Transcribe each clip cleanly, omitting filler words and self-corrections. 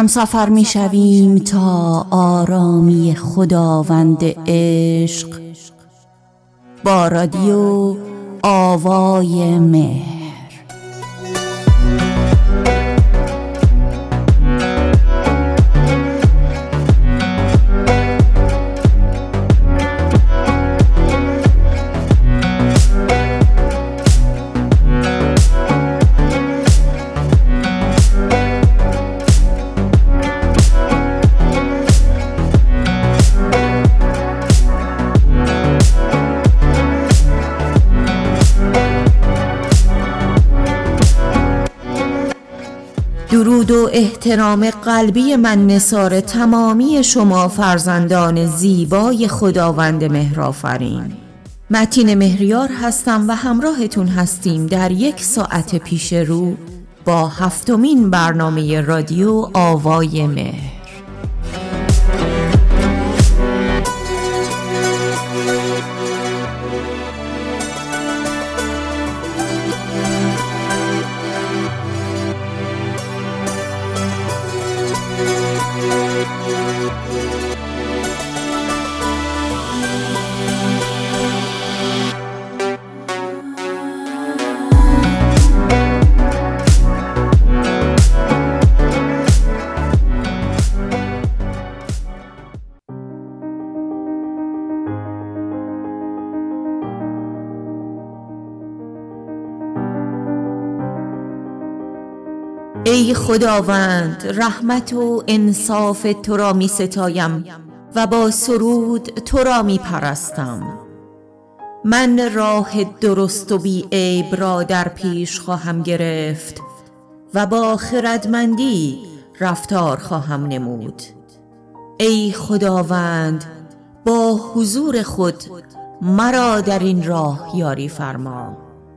همسفر می شویم تا آرامی خداوند عشق با رادیو آوای مهر. درود و احترام قلبی من نثار تمامی شما فرزندان زیبای خداوند مهرآفرین. متین مهریار هستم و همراهتون هستیم در یک ساعت پیش رو با 7مین برنامه رادیو آوای مهر. ای خداوند، رحمت و انصاف تو را می ستایم و با سرود تو را می پرستم. من راه درست و بی عیب را در پیش خواهم گرفت و با خردمندی رفتار خواهم نمود. ای خداوند، با حضور خود مرا در این راه یاری فرما.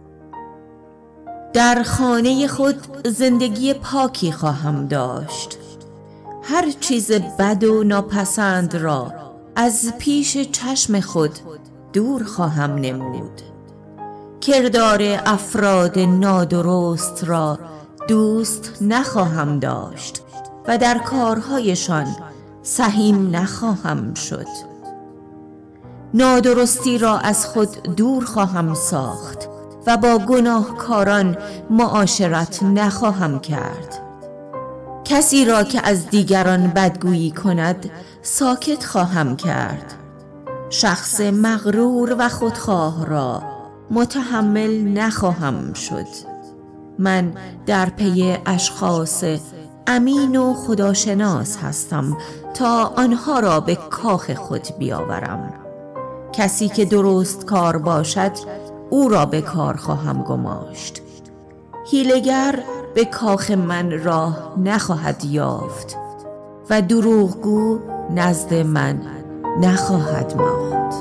در خانه خود زندگی پاکی خواهم داشت. هر چیز بد و ناپسند را از پیش چشم خود دور خواهم نمود. کردار افراد نادرست را دوست نخواهم داشت و در کارهایشان سهیم نخواهم شد. نادرستی را از خود دور خواهم ساخت و با گناهکاران معاشرت نخواهم کرد. کسی را که از دیگران بدگویی کند ساکت خواهم کرد. شخص مغرور و خودخواه را متحمل نخواهم شد. من در پی اشخاص امین و خداشناس هستم تا آنها را به کاخ خود بیاورم. کسی که درست کار باشد او را به کار خواهم گماشت. حیله‌گر به کاخ من راه نخواهد یافت و دروغگو نزد من نخواهد ماند.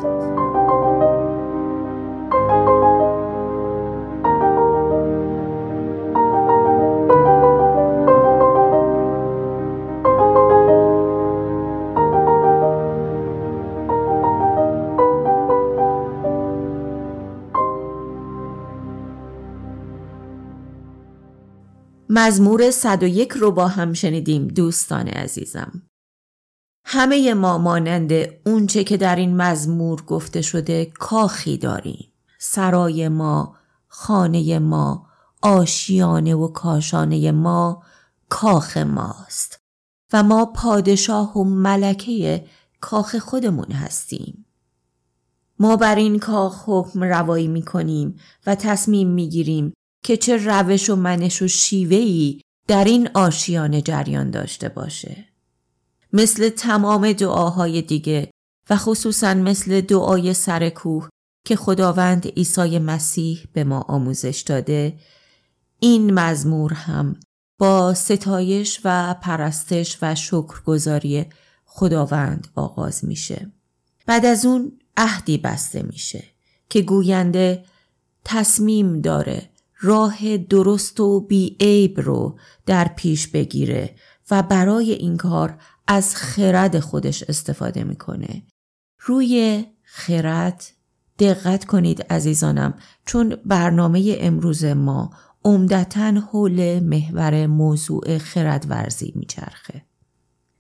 مزمور 101 رو با هم شنیدیم دوستان عزیزم. همه ما مانند اونچه که در این مزمور گفته شده کاخی داریم. سرای ما، خانه ما، آشیانه و کاشانه ما کاخ ماست و ما پادشاه و ملکه کاخ خودمون هستیم. ما بر این کاخ حکم روایی می‌کنیم و تصمیم می‌گیریم که چه روش و منش و شیوه‌ای در این آشیانه جریان داشته باشه. مثل تمام دعاهای دیگه و خصوصاً مثل دعای سر کوه که خداوند عیسی مسیح به ما آموزش داده، این مزمور هم با ستایش و پرستش و شکرگزاری خداوند آغاز میشه. بعد از اون عهدی بسته میشه که گوینده تصمیم داره راه درست و بی عیب رو در پیش بگیره و برای این کار از خرد خودش استفاده میکنه. روی خرد دقت کنید عزیزانم، چون برنامه امروز ما عمدتاً حول محور موضوع خردورزی میچرخه.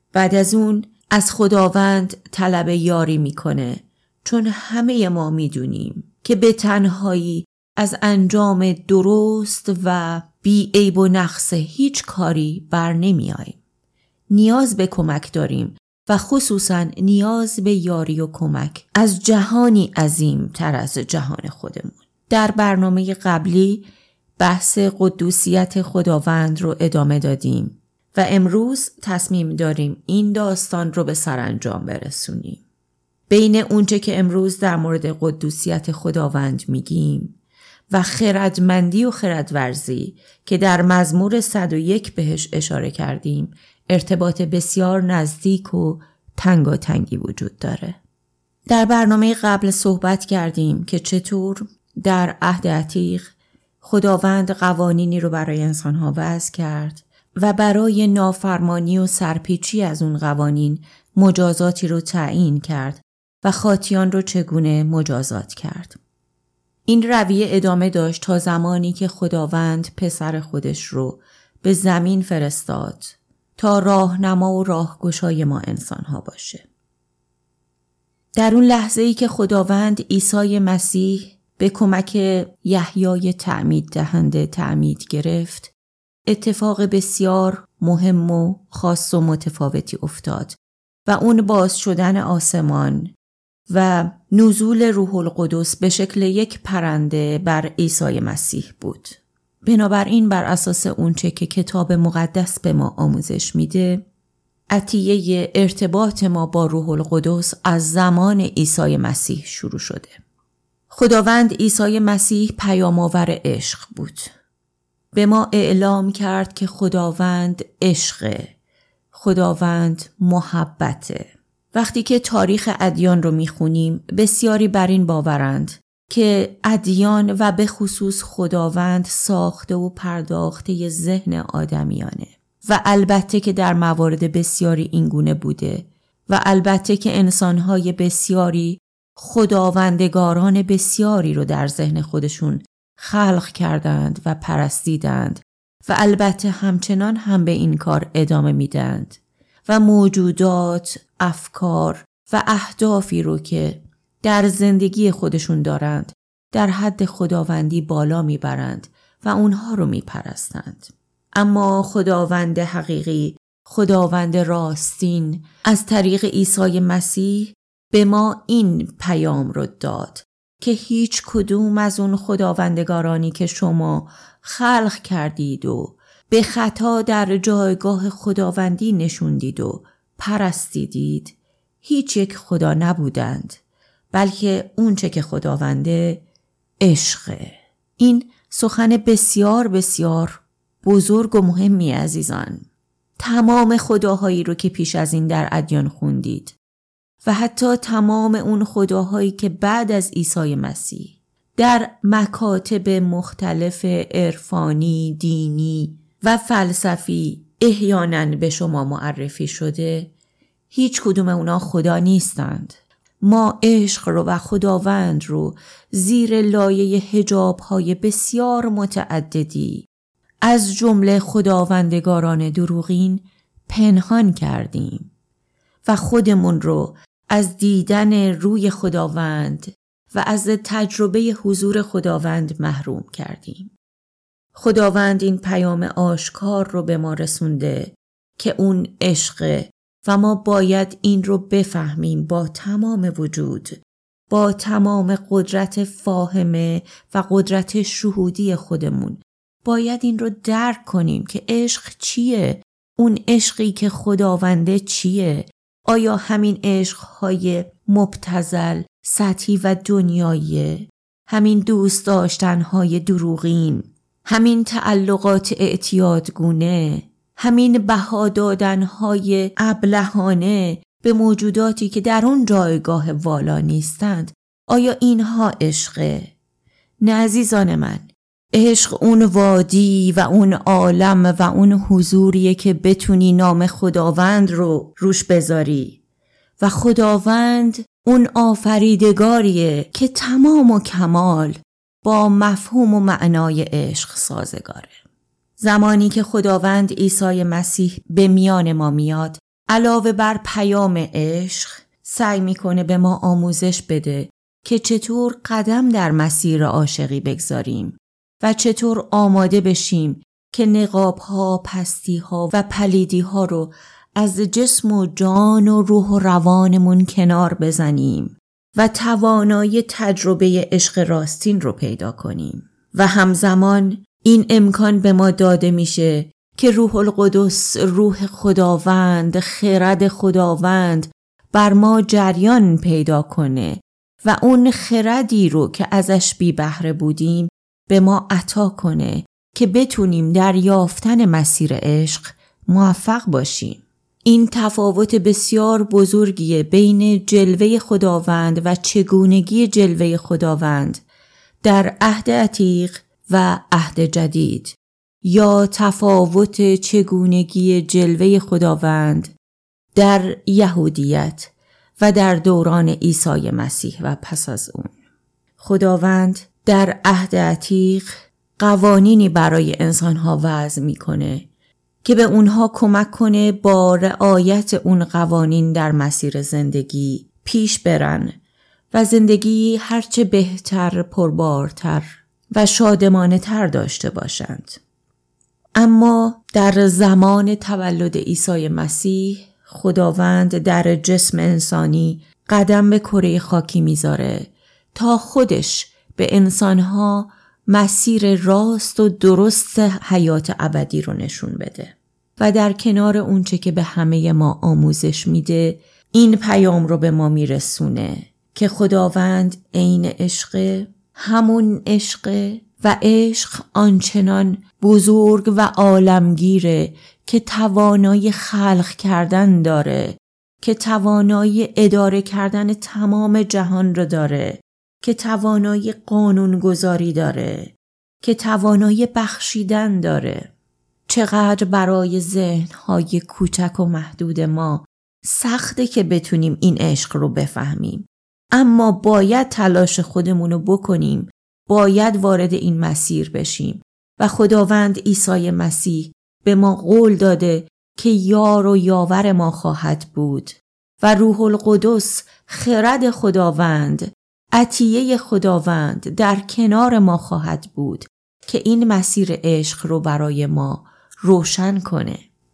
بعد از اون از خداوند طلب یاری میکنه، چون همه ما میدونیم که به تنهایی از انجام درست و بی عیب و نقص هیچ کاری بر نمی آییم. نیاز به کمک داریم و خصوصاً نیاز به یاری و کمک از جهانی عظیم تر از جهان خودمون. در برنامه قبلی بحث قدوسیت خداوند رو ادامه دادیم و امروز تصمیم داریم این داستان رو به سرانجام برسونیم. بین اونچه که امروز در مورد قدوسیت خداوند میگیم و خردمندی و خردورزی که در مزمور 101 بهش اشاره کردیم ارتباط بسیار نزدیک و تنگاتنگی وجود داره. در برنامه قبل صحبت کردیم که چطور در عهد عتیق خداوند قوانینی رو برای انسانها وضع کرد و برای نافرمانی و سرپیچی از اون قوانین مجازاتی رو تعیین کرد و خاطیان رو چگونه مجازات کرد. این رویه ادامه داشت تا زمانی که خداوند پسر خودش رو به زمین فرستاد تا راهنما و راهگشای ما انسان‌ها باشه. در اون لحظه‌ای که خداوند عیسی مسیح به کمک یحیای تعمید دهنده تعمید گرفت، اتفاق بسیار مهم و خاص و متفاوتی افتاد و اون باز شدن آسمان و نزول روح القدس به شکل یک پرنده بر عیسی مسیح بود. بنابراین بر اساس اونچه که کتاب مقدس به ما آموزش میده، عطیه ارتباط ما با روح القدس از زمان عیسی مسیح شروع شده. خداوند عیسی مسیح پیام‌آور عشق بود. به ما اعلام کرد که خداوند عشقه، خداوند محبته. وقتی که تاریخ ادیان رو میخونیم بسیاری بر این باورند که ادیان و به خصوص خداوند ساخته و پرداخته ذهن آدمیانه و البته که در موارد بسیاری اینگونه بوده و البته که انسانهای بسیاری خداوندگاران بسیاری رو در ذهن خودشون خلق کردند و پرستیدند و البته همچنان هم به این کار ادامه میدند و موجودات، افکار و اهدافی رو که در زندگی خودشون دارند در حد خداوندی بالا میبرند و اونها رو میپرستند. اما خداوند حقیقی، خداوند راستین از طریق عیسی مسیح به ما این پیام رو داد که هیچ کدوم از اون خداوندگارانی که شما خلق کردید و به خطا در جایگاه خداوندی نشوندید و پرستیدید هیچ یک خدا نبودند، بلکه اونچه که خداونده عشقه. این سخن بسیار بسیار بزرگ و مهمی عزیزان. تمام خداهایی رو که پیش از این در ادیان خوندید و حتی تمام اون خداهایی که بعد از عیسی مسیح در مکاتب مختلف عرفانی، دینی و فلسفی احیانا به شما معرفی شده، هیچ کدوم اونا خدا نیستند. ما عشق رو و خداوند رو زیر لایه حجاب‌های بسیار متعددی از جمله خداوندگاران دروغین پنهان کردیم و خودمون رو از دیدن روی خداوند و از تجربه حضور خداوند محروم کردیم. خداوند این پیام آشکار رو به ما رسونده که اون عشقه و ما باید این رو بفهمیم با تمام وجود، با تمام قدرت فاهمه و قدرت شهودی خودمون. باید این رو درک کنیم که عشق چیه؟ اون عشقی که خداونده چیه؟ آیا همین عشقهای مبتذل، سطحی و دنیاییه؟ همین دوست داشتنهای دروغین؟ همین تعلقات اعتیادگونه؟ همین بها دادنهای ابلهانه به موجوداتی که در اون جایگاه والا نیستند؟ آیا اینها عشقه؟ نه عزیزان من، عشق اون وادی و اون عالم و اون حضوریه که بتونی نام خداوند رو روش بذاری و خداوند اون آفریدگاریه که تمام و کمال با مفهوم و معنای عشق سازگاره. زمانی که خداوند عیسی مسیح به میان ما میاد، علاوه بر پیام عشق سعی میکنه به ما آموزش بده که چطور قدم در مسیر عاشقی بگذاریم و چطور آماده بشیم که نقاب‌ها، پستی‌ها و پلیدی‌ها رو از جسم و جان و روح و روانمون کنار بزنیم و توانایی تجربه عشق راستین رو پیدا کنیم. و همزمان این امکان به ما داده میشه که روح القدس، روح خداوند، خرد خداوند بر ما جریان پیدا کنه و اون خردی رو که ازش بی بهره بودیم به ما عطا کنه که بتونیم در یافتن مسیر عشق موفق باشیم. این تفاوت بسیار بزرگیه بین جلوه خداوند و چگونگی جلوه خداوند در عهد عتیق و عهد جدید، یا تفاوت چگونگی جلوه خداوند در یهودیت و در دوران عیسی مسیح و پس از اون. خداوند در عهد عتیق قوانینی برای انسانها وضع میکنه که به اونها کمک کنه با رعایت اون قوانین در مسیر زندگی پیش برن و زندگی هرچه بهتر، پربارتر و شادمانه تر داشته باشند. اما در زمان تولد عیسی مسیح خداوند در جسم انسانی قدم به کره خاکی میذاره تا خودش به انسانها مسیر راست و درست حیات ابدی رو نشون بده و در کنار اونچه که به همه ما آموزش میده این پیام رو به ما میرسونه که خداوند عین عشق، همون عشق و عشق آنچنان بزرگ و عالمگیره که توانایی خلق کردن داره، که توانایی اداره کردن تمام جهان رو داره، که توانایی قانونگذاری داره، که توانایی بخشیدن داره. چقدر برای ذهن‌های کوچک و محدود ما سخته که بتونیم این عشق رو بفهمیم، اما باید تلاش خودمونو بکنیم، باید وارد این مسیر بشیم و خداوند عیسی مسیح به ما قول داده که یار و یاور ما خواهد بود و روح القدس، خرد خداوند، عطیه خداوند در کنار ما خواهد بود که این مسیر عشق رو برای ما روشن کنه.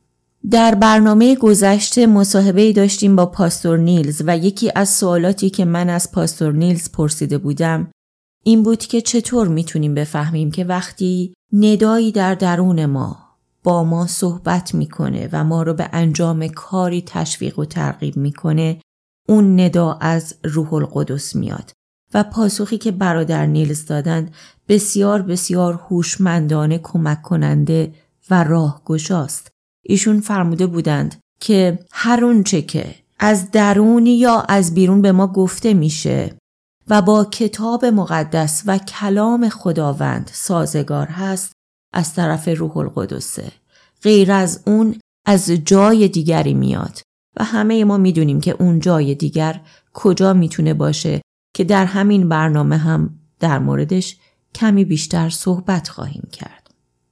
در برنامه گذشته مصاحبه‌ای داشتیم با پاستور نیلز و یکی از سوالاتی که من از پاستور نیلز پرسیده بودم این بود که چطور میتونیم بفهمیم که وقتی ندایی در درون ما با ما صحبت میکنه و ما رو به انجام کاری تشویق و ترغیب میکنه اون ندا از روح القدس میاد. و پاسخی که برادر نیلز دادن بسیار بسیار هوشمندانه کمک کننده و راهگشاست. ایشون فرموده بودند که هر اونچه که از درون یا از بیرون به ما گفته میشه و با کتاب مقدس و کلام خداوند سازگار هست از طرف روح القدسه. غیر از اون از جای دیگری میاد و همه ما میدونیم که اون جای دیگر کجا میتونه باشه که در همین برنامه هم در موردش کمی بیشتر صحبت خواهیم کرد.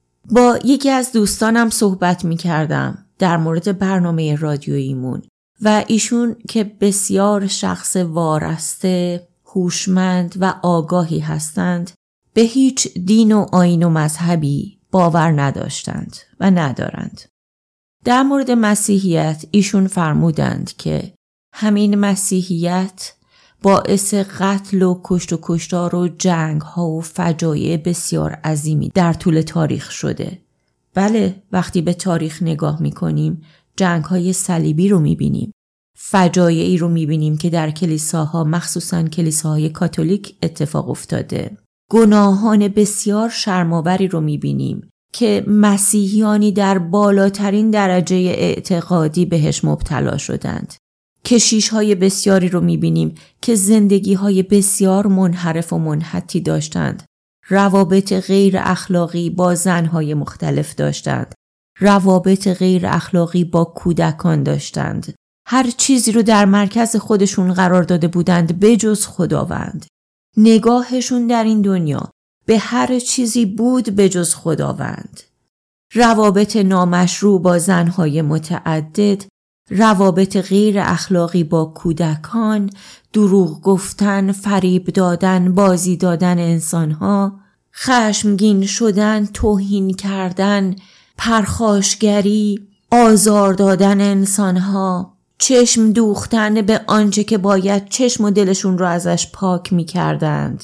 با یکی از دوستانم صحبت میکردم در مورد برنامه رادیوییمون و ایشون که بسیار شخص وارسته، هوشمند و آگاهی هستند به هیچ دین و آیین و مذهبی باور نداشتند و ندارند. در مورد مسیحیت ایشون فرمودند که همین مسیحیت باعث قتل و کشت و کشتار و جنگ ها و فجایع بسیار عظیمی در طول تاریخ شده. بله، وقتی به تاریخ نگاه میکنیم جنگ های صلیبی رو میبینیم، فجایعی رو میبینیم که در کلیساها مخصوصاً کلیساهای کاتولیک اتفاق افتاده. گناهان بسیار شرم‌آوری رو میبینیم که مسیحیانی در بالاترین درجه اعتقادی بهش مبتلا شدند. کشیش‌های بسیاری رو می‌بینیم که زندگی‌های بسیار منحرف و منحتی داشتند. روابط غیر اخلاقی با زن‌های مختلف داشتند. روابط غیر اخلاقی با کودکان داشتند. هر چیزی رو در مرکز خودشون قرار داده بودند بجز خداوند. نگاهشون در این دنیا به هر چیزی بود بجز خداوند. روابط نامشروع با زن‌های متعدد روابط غیر اخلاقی با کودکان، دروغ گفتن، فریب دادن، بازی دادن انسانها، خشمگین شدن، توهین کردن، پرخاشگری، آزار دادن انسانها، چشم دوختن به آنچه که باید چشم و دلشون رو ازش پاک می کردند،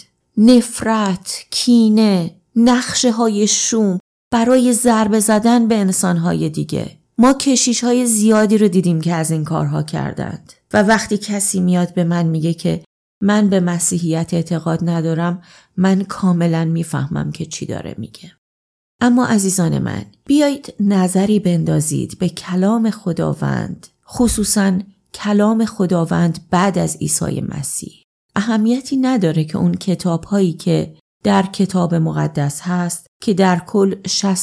نفرت، کینه، نقشه های شوم برای ضربه زدن به انسانهای دیگه. ما کشیش‌های زیادی رو دیدیم که از این کارها کردند و وقتی کسی میاد به من میگه که من به مسیحیت اعتقاد ندارم، من کاملا میفهمم که چی داره میگه. اما عزیزان من، بیایید نظری بندازید به کلام خداوند، خصوصاً کلام خداوند بعد از عیسی مسیح. اهمیتی نداره که اون کتاب‌هایی که در کتاب مقدس هست که در کل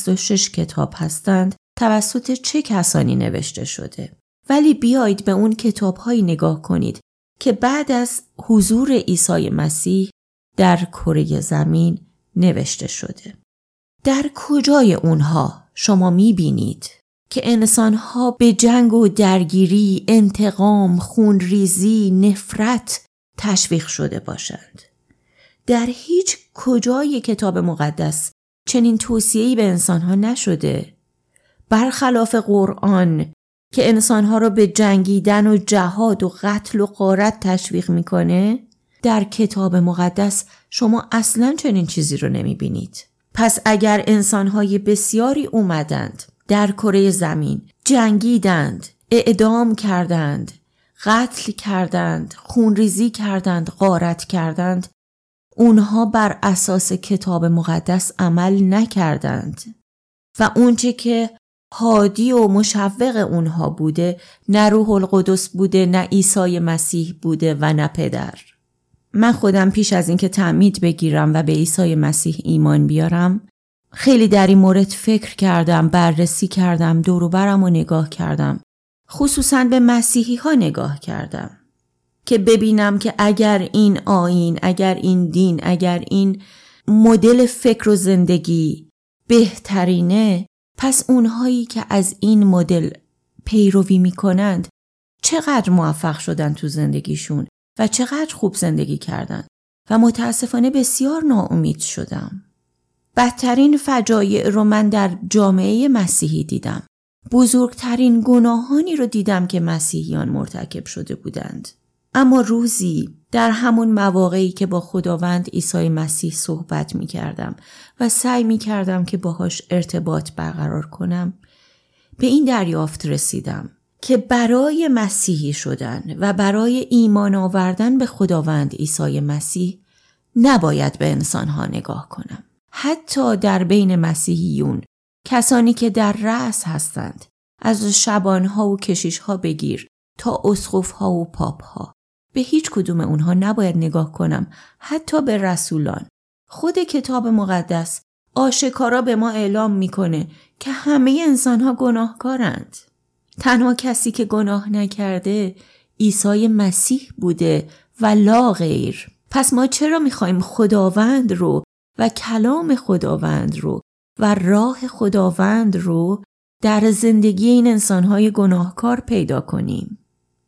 66 کتاب هستند توسط چه کسانی نوشته شده، ولی بیایید به اون کتاب‌هایی نگاه کنید که بعد از حضور عیسی مسیح در کره زمین نوشته شده. در کجای اونها شما می‌بینید که انسان‌ها به جنگ و درگیری، انتقام، خونریزی، نفرت تشویق شده باشند؟ در هیچ کجای کتاب مقدس چنین توصیه‌ای به انسان‌ها نشده. برخلاف قرآن که انسان‌ها را به جنگیدن و جهاد و قتل و غارت تشویق می‌کنه، در کتاب مقدس شما اصلاً چنین چیزی رو نمی‌بینید. پس اگر انسان‌های بسیاری اومدند در کره زمین، جنگیدند، اعدام کردند، قتل کردند، خونریزی کردند، غارت کردند، اونها بر اساس کتاب مقدس عمل نکردند و اونچه که هادی و مشوق اونها بوده نه روح القدس بوده، نه عیسی مسیح بوده و نه پدر. من خودم پیش از اینکه تعمید بگیرم و به عیسی مسیح ایمان بیارم خیلی در این مورد فکر کردم، بررسی کردم، دور و برم و نگاه کردم، خصوصاً به مسیحی ها نگاه کردم که ببینم که اگر این آیین، اگر این دین، اگر این مدل فکر و زندگی بهترینه، پس اونهایی که از این مدل پیروی میکنند چقدر موفق شدن تو زندگیشون و چقدر خوب زندگی کردن و متاسفانه بسیار ناامید شدم. بدترین فجایع رو من در جامعه مسیحی دیدم. بزرگترین گناهانی رو دیدم که مسیحیان مرتکب شده بودند. اما روزی در همون مواقعی که با خداوند عیسی مسیح صحبت می کردم و سعی می کردم که باهاش ارتباط برقرار کنم، به این دریافت رسیدم که برای مسیحی شدن و برای ایمان آوردن به خداوند عیسی مسیح نباید به انسانها نگاه کنم. حتی در بین مسیحیون، کسانی که در رأس هستند، از شبانها و کشیشها بگیر تا اسقفها و پاپها، به هیچ کدوم اونها نباید نگاه کنم، حتی به رسولان. خود کتاب مقدس آشکارا به ما اعلام میکنه که همه انسانها گناهکارند. تنها کسی که گناه نکرده عیسی مسیح بوده و لا غیر. پس ما چرا میخوایم خداوند رو و کلام خداوند رو و راه خداوند رو در زندگی این انسانهای گناهکار پیدا کنیم؟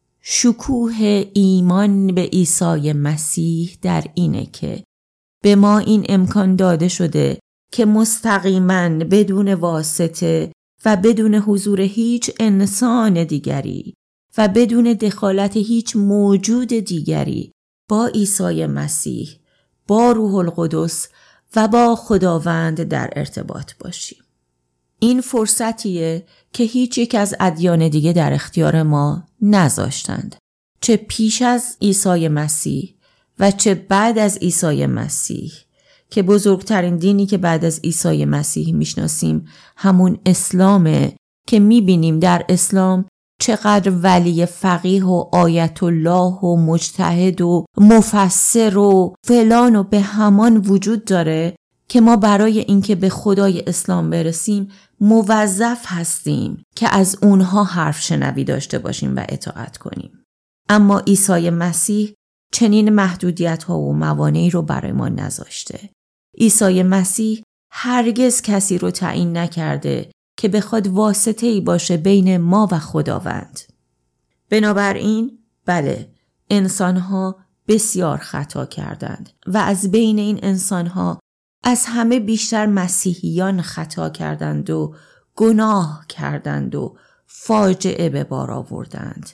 شکوه ایمان به عیسی مسیح در اینه که به ما این امکان داده شده که مستقیما بدون واسطه و بدون حضور هیچ انسان دیگری و بدون دخالت هیچ موجود دیگری با عیسی مسیح، با روح القدس و با خداوند در ارتباط باشیم. این فرصتیه که هیچ یک از ادیان دیگه در اختیار ما نذاشتند، چه پیش از عیسی مسیح و چه بعد از عیسی مسیح، که بزرگترین دینی که بعد از عیسی مسیح میشناسیم همون اسلامه که میبینیم در اسلام چقدر ولی فقیه و آیت الله و مجتهد و مفسر و فلان و به همان وجود داره که ما برای اینکه به خدای اسلام برسیم موظف هستیم که از اونها حرف شنوی داشته باشیم و اطاعت کنیم. اما عیسی مسیح چنین محدودیت ها و موانعی رو برای ما نذاشته. عیسی مسیح هرگز کسی رو تعیین نکرده که بخواد واسطه‌ای باشه بین ما و خداوند. بنابراین بله، انسانها بسیار خطا کردند و از بین این انسانها از همه بیشتر مسیحیان خطا کردند و گناه کردند و فاجعه به بار آوردند.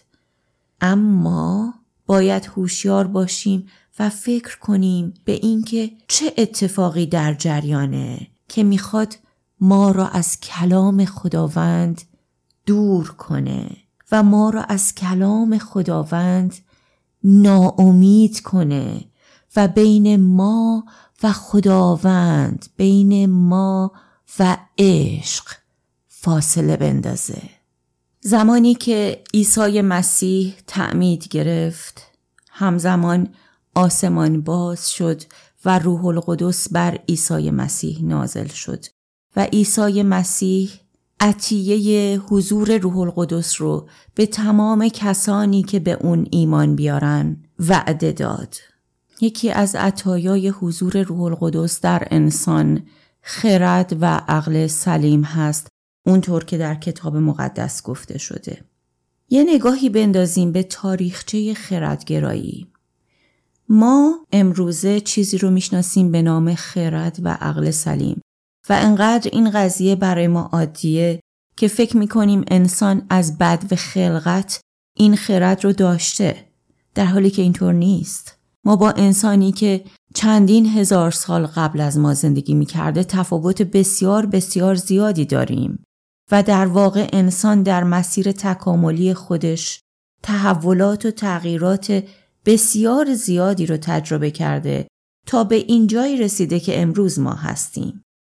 اما باید هوشیار باشیم و فکر کنیم به اینکه چه اتفاقی در جریانه که میخواد ما را از کلام خداوند دور کنه و ما را از کلام خداوند ناامید کنه و بین ما و خداوند، بین ما و عشق فاصله بندازه. زمانی که عیسی مسیح تعمید گرفت، همزمان آسمان باز شد و روح القدس بر عیسی مسیح نازل شد و عیسی مسیح عطیه حضور روح القدس رو به تمام کسانی که به اون ایمان بیارن وعده داد. یکی از عطایای حضور روح القدس در انسان خرد و عقل سلیم هست، اونطور که در کتاب مقدس گفته شده. یه نگاهی بندازیم به تاریخچه خردگرایی. ما امروزه چیزی رو میشناسیم به نام خرد و عقل سلیم و انقدر این قضیه برای ما عادیه که فکر میکنیم انسان از بدو خلقت این خرد رو داشته، در حالی که اینطور نیست. ما با انسانی که چندین هزار سال قبل از ما زندگی میکرده تفاوت بسیار بسیار زیادی داریم و در واقع انسان در مسیر تکاملی خودش تحولات و تغییرات بسیار زیادی رو تجربه کرده تا به این جایی رسیده که امروز ما هستیم.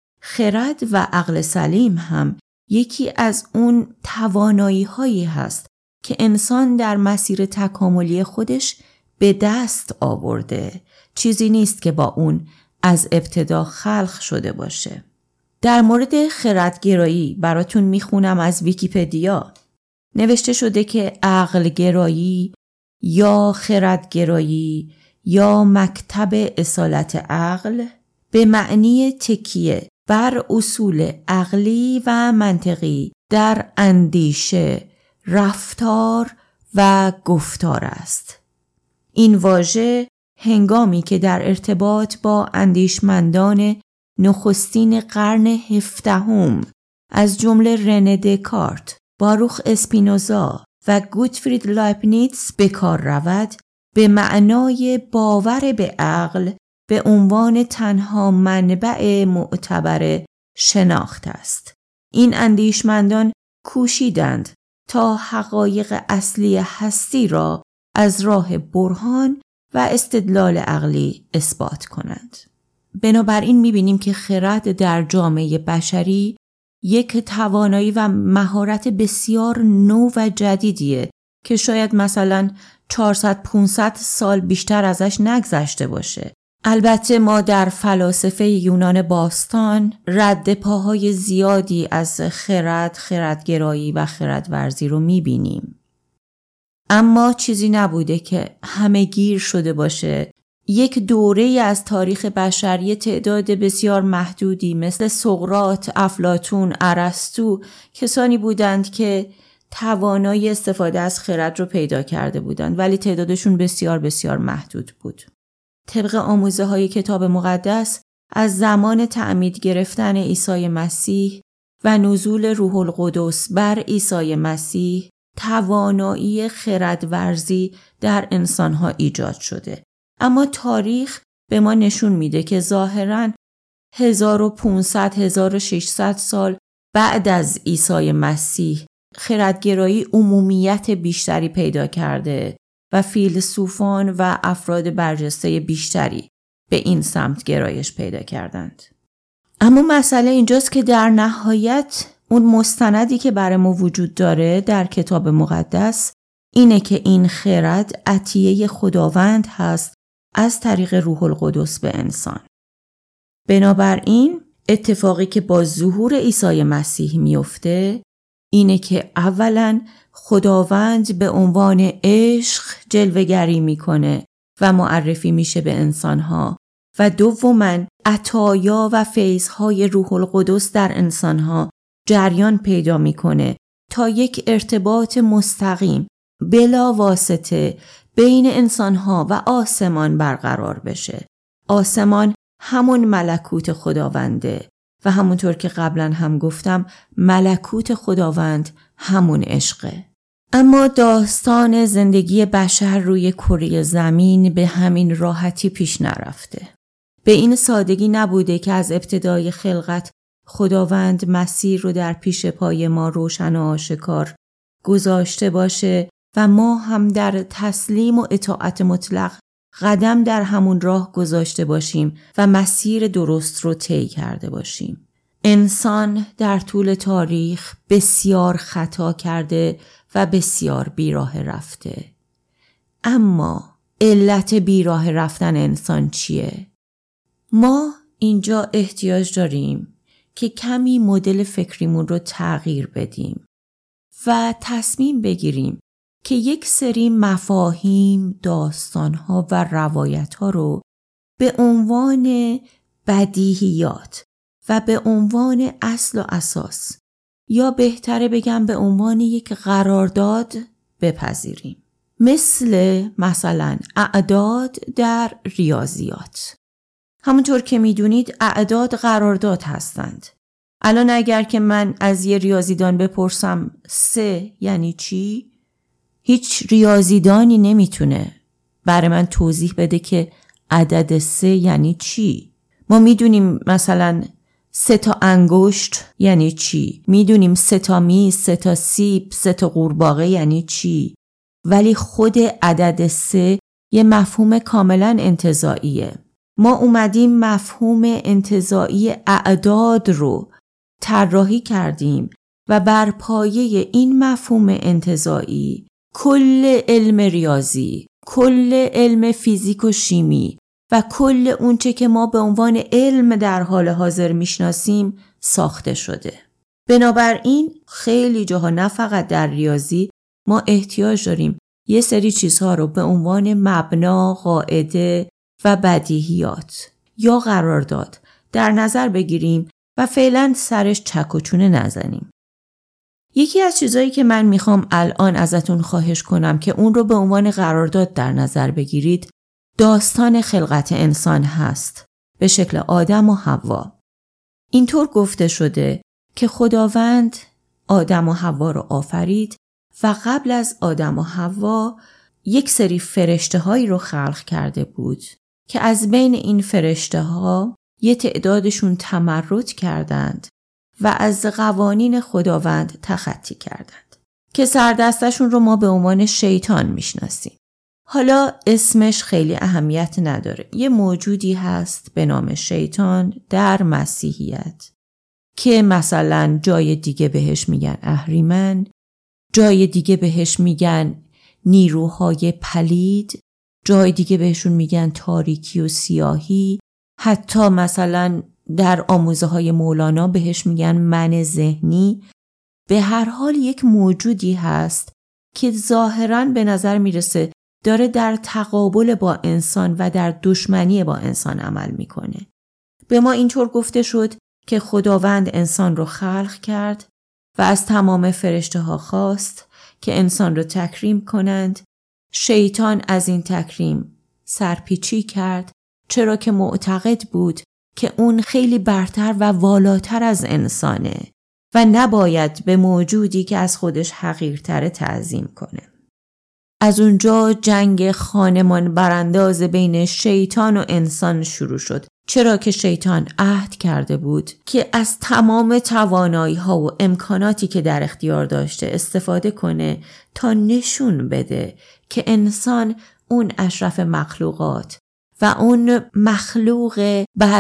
خرد و عقل سلیم هم یکی از اون توانایی هایی هست که انسان در مسیر تکاملی خودش به دست آورده. چیزی نیست که با اون از ابتدا خلق شده باشه. در مورد خردگرایی براتون میخونم از ویکیپدیا. نوشته شده که عقل گرایی یا خردگرایی یا مکتب اصالت عقل به معنی تکیه بر اصول عقلی و منطقی در اندیشه، رفتار و گفتار است. این واژه هنگامی که در ارتباط با اندیشمندان نخستین قرن 17 از جمله رنه دکارت، باروخ اسپینوزا و گوتفرید لایبنیتس به کار رود، به معنای باور به عقل به عنوان تنها منبع معتبر شناخت است. این اندیشمندان کوشیدند تا حقایق اصلی هستی را از راه برهان و استدلال عقلی اثبات کنند. بنابراین می‌بینیم که خرد در جامعه بشری یک توانایی و مهارت بسیار نو و جدیدیه که شاید مثلا 400-500 سال بیشتر ازش نگذشته باشه. البته ما در فلاسفه یونان باستان رد پاهای زیادی از خردگرایی و خردورزی رو می‌بینیم. اما چیزی نبوده که همه گیر شده باشه. یک دوره از تاریخ بشری تعداد بسیار محدودی مثل سقراط، افلاطون، ارسطو کسانی بودند که توانایی استفاده از خرد رو پیدا کرده بودند، ولی تعدادشون بسیار بسیار محدود بود. طبق آموزه های کتاب مقدس از زمان تعمید گرفتن عیسی مسیح و نزول روح القدس بر عیسی مسیح توانایی خردورزی در انسانها ایجاد شده. اما تاریخ به ما نشون میده که ظاهراً 1500-1600 سال بعد از عیسی مسیح خردگرایی عمومیت بیشتری پیدا کرده و فیلسوفان و افراد برجسته بیشتری به این سمت گرایش پیدا کردند. اما مسئله اینجاست که در نهایت اون مستندی که برای ما وجود داره در کتاب مقدس اینه که این خرد عطیه خداوند هست از طریق روح القدس به انسان. بنابراین اتفاقی که با ظهور عیسی مسیح میفته اینه که اولاً خداوند به عنوان عشق جلوه‌گری میکنه و معرفی میشه به انسانها و دوماً عطایا و فیض‌های روح القدس در انسانها جریان پیدا میکنه تا یک ارتباط مستقیم بلا واسطه بین انسانها و آسمان برقرار بشه. آسمان همون ملکوت خداونده و همونطور که قبلا هم گفتم ملکوت خداوند همون عشقه. اما داستان زندگی بشر روی کره زمین به همین راحتی پیش نرفته. به این سادگی نبوده که از ابتدای خلقت خداوند مسیر رو در پیش پای ما روشن و آشکار گذاشته باشه و ما هم در تسلیم و اطاعت مطلق قدم در همون راه گذاشته باشیم و مسیر درست رو طی کرده باشیم. انسان در طول تاریخ بسیار خطا کرده و بسیار بیراه رفته. اما علت بیراه رفتن انسان چیه؟ ما اینجا احتیاج داریم که کمی مدل فکریمون رو تغییر بدیم و تصمیم بگیریم که یک سری مفاهیم، داستانها و روایتها رو به عنوان بدیهیات و به عنوان اصل و اساس یا بهتره بگم به عنوان یک قرارداد بپذیریم. مثلا اعداد در ریاضیات. همونطور که میدونید اعداد قرارداد هستند. الان اگر که من از یه ریاضیدان بپرسم 3 یعنی چی؟ هیچ ریاضیدانی نمیتونه برای من توضیح بده که عدد 3 یعنی چی. ما میدونیم مثلا 3 تا انگشت یعنی چی، میدونیم 3 تا میز، 3 تا سیب، 3 تا قورباغه یعنی چی، ولی خود عدد 3 یه مفهوم کاملا انتزاعیه. ما اومدیم مفهوم انتزاعی اعداد رو طراحی کردیم و بر پایه این مفهوم انتزاعی کل علم ریاضی، کل علم فیزیک و شیمی و کل اونچه که ما به عنوان علم در حال حاضر میشناسیم ساخته شده. بنابراین خیلی جاها نه فقط در ریاضی ما احتیاج داریم یه سری چیزها رو به عنوان مبنا، قاعده و بدیهیات یا قرارداد در نظر بگیریم و فعلا سرش چک و چونه نزنیم. یکی از چیزایی که من میخوام الان ازتون خواهش کنم که اون رو به عنوان قرارداد در نظر بگیرید داستان خلقت انسان هست به شکل آدم و حوا. اینطور گفته شده که خداوند آدم و حوا رو آفرید و قبل از آدم و حوا یک سری فرشته هایی رو خلق کرده بود که از بین این فرشته ها یه تعدادشون تمرد کردند و از قوانین خداوند تخطی کردند که سردستشون رو ما به عنوان شیطان میشناسیم. حالا اسمش خیلی اهمیت نداره. یه موجودی هست به نام شیطان در مسیحیت که مثلا جای دیگه بهش میگن اهریمن، جای دیگه بهش میگن نیروهای پلید، جای دیگه بهشون میگن تاریکی و سیاهی، حتی مثلا در آموزه های مولانا بهش میگن من ذهنی. به هر حال یک موجودی هست که ظاهراً به نظر میرسه داره در تقابل با انسان و در دشمنی با انسان عمل میکنه. به ما اینطور گفته شد که خداوند انسان رو خلق کرد و از تمام فرشته ها خواست که انسان رو تکریم کنند. شیطان از این تکریم سرپیچی کرد چرا که معتقد بود که اون خیلی برتر و والاتر از انسانه و نباید به موجودی که از خودش حقیرتره تعظیم کنه. از اونجا جنگ خانمان برانداز بین شیطان و انسان شروع شد، چرا که شیطان عهد کرده بود که از تمام توانایی‌ها و امکاناتی که در اختیار داشته استفاده کنه تا نشون بده که انسان اون اشرف مخلوقات و اون مخلوق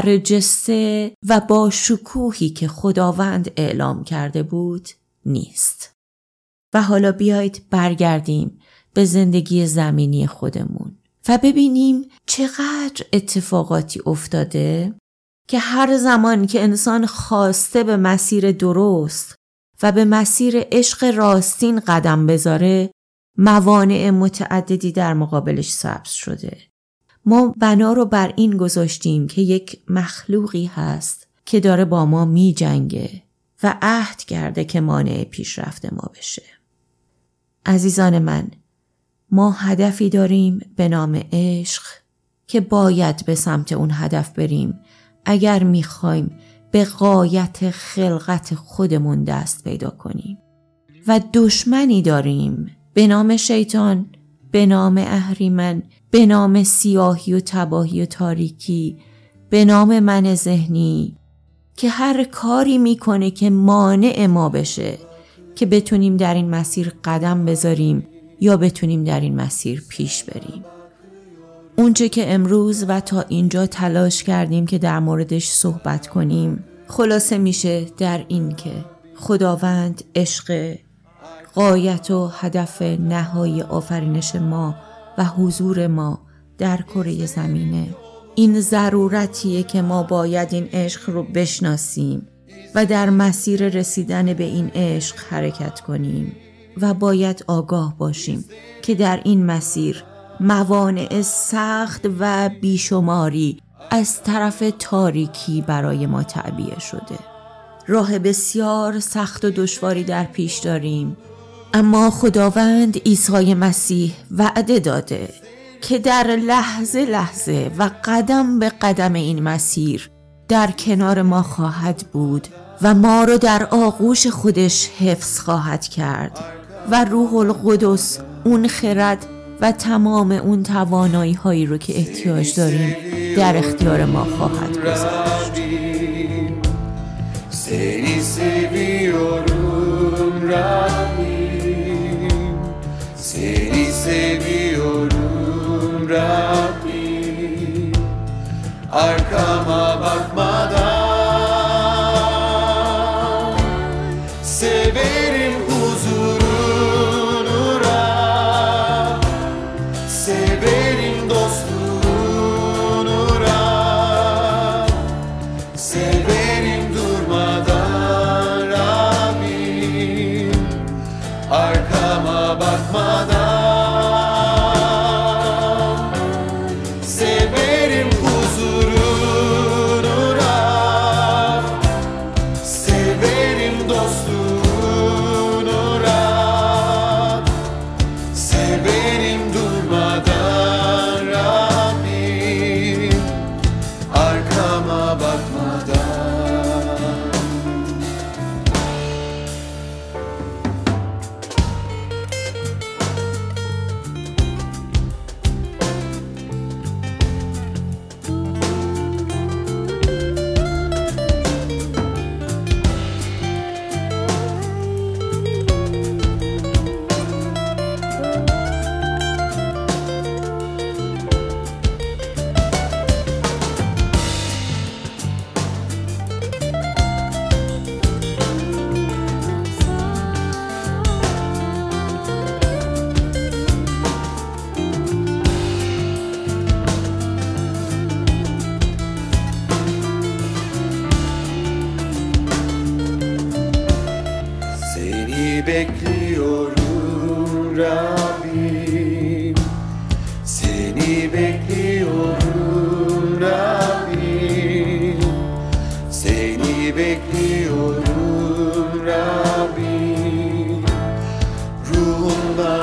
برجسته و با شکوهی که خداوند اعلام کرده بود نیست. و حالا بیایید برگردیم به زندگی زمینی خودمون و ببینیم چقدر اتفاقاتی افتاده که هر زمان که انسان خواسته به مسیر درست و به مسیر عشق راستین قدم بذاره موانع متعددی در مقابلش سبز شده. ما بنا رو بر این گذاشتیم که یک مخلوقی هست که داره با ما می جنگه و عهد کرده که مانع پیشرفت ما بشه. عزیزان من، ما هدفی داریم به نام عشق که باید به سمت اون هدف بریم اگر میخوایم به غایت خلقت خودمون دست پیدا کنیم. و دشمنی داریم به نام شیطان، به نام اهریمن، به نام سیاهی و تباهی و تاریکی، به نام من ذهنی که هر کاری میکنه که مانع ما بشه که بتونیم در این مسیر قدم بذاریم یا بتونیم در این مسیر پیش بریم. اونچه که امروز و تا اینجا تلاش کردیم که در موردش صحبت کنیم خلاصه میشه در این که خداوند عشق، غایت و هدف نهایی آفرینش ما و حضور ما در کره زمینه. این ضرورتیه که ما باید این عشق رو بشناسیم و در مسیر رسیدن به این عشق حرکت کنیم و باید آگاه باشیم که در این مسیر موانع سخت و بیشماری از طرف تاریکی برای ما تعبیه شده. راه بسیار سخت و دشواری در پیش داریم، اما خداوند عیسی مسیح وعده داده که در لحظه لحظه و قدم به قدم این مسیر در کنار ما خواهد بود و ما رو در آغوش خودش حفظ خواهد کرد و روح القدس اون خرد و تمام اون توانایی هایی رو که احتیاج داریم در اختیار ما خواهد گذاشت. Seni seviyorum Rabbim, seni seviyorum Rabbim, arkama bakmadan severim huzurunu Rab, severim dostluğunu Rab, severim durmadan Rabbim, arkama bakmadan severim huzurunu Rab, severim dostluğunu Rab, severim durmadan Rabbim, arkama bakmadan. Seni bekliyorum Rabbim, seni bekliyorum Rabbim, seni bekliyorum Rabbim, ruhumla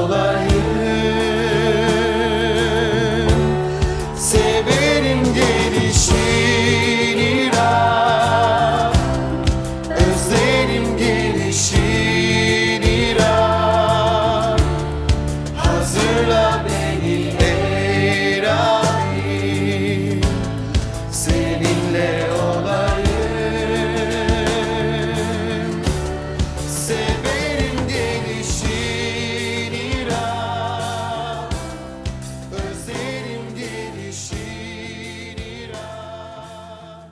dolayım, severim gelişini Rab, özlerim gelişini Rab, hazırla beni ey Rabbim, seninle olayım, severim gelişini Rab, özlerim gelişini Rab.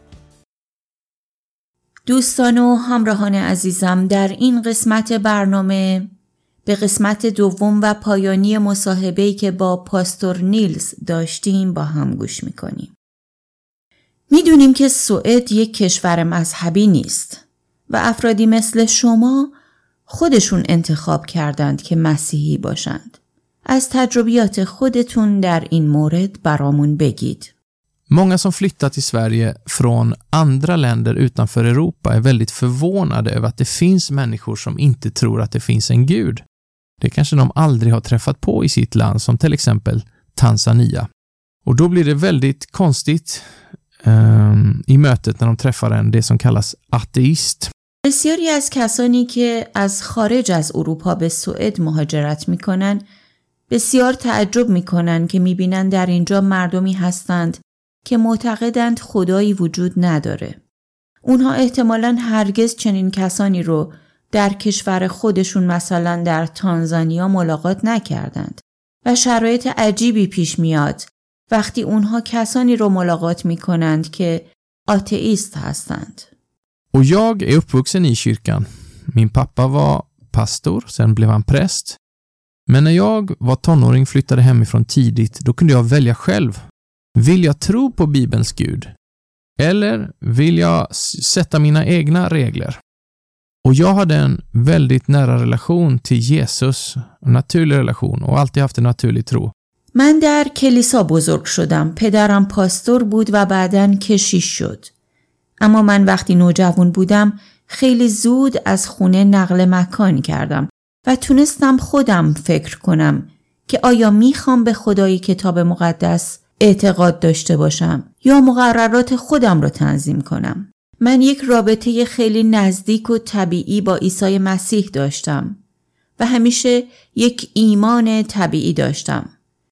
دوستان و همراهان عزیزم، در این قسمت برنامه به قسمت دوم و پایانی مصاحبه‌ای که با پاستور نیلز داشتیم با هم گوش میکنیم. میدونیم که سوئد یک کشور مذهبی نیست و افرادی مثل شما خودشون انتخاب کردند که مسیحی باشند. از تجربیات خودتون در این مورد برامون بگید. Många som flyttat till Sverige från andra länder utanför Europa är väldigt förvånade över att det finns människor som inte tror att det finns en Gud. Det kanske de aldrig har träffat på i sitt land, som till exempel Tanzania. Och då blir det väldigt konstigt i mötet när de träffar det som kallas ateist. بسیاری از کسانی که از خارج از اروپا به سوئد مهاجرت میکنن بسیار تعجب میکنن که میبینن در اینجا مردمی هستند که معتقدند خدایی وجود نداره. اونها احتمالاً هرگز چنین کسانی رو در کشور خودشون مثلا در تانزانیا ملاقات نکردند و شرایط عجیبی پیش میاد وقتی اونها کسانی رو ملاقات میکنند که آتئیست هستند. Och jag är uppvuxen i kyrkan. Min pappa var pastor, sen blev han präst. Men när jag var tonåring flyttade hemifrån tidigt, då kunde jag välja själv. Vill jag tro på Bibelns Gud? Eller vill jag sätta mina egna regler? Och jag hade en väldigt nära relation till Jesus, en naturlig relation, och alltid haft en naturlig tro. من در کلیسا بزرگ شدم. پدرم پاستور بود و بعداً کشیش شد. اما من وقتی نوجوان بودم خیلی زود از خونه نقل مکان کردم و تونستم خودم فکر کنم که آیا میخوام به خدای کتاب مقدس اعتقاد داشته باشم یا مقررات خودم رو تنظیم کنم. من یک رابطه خیلی نزدیک و طبیعی با عیسی مسیح dاشتم و همیشه یک ایمان طبیعی داشتم.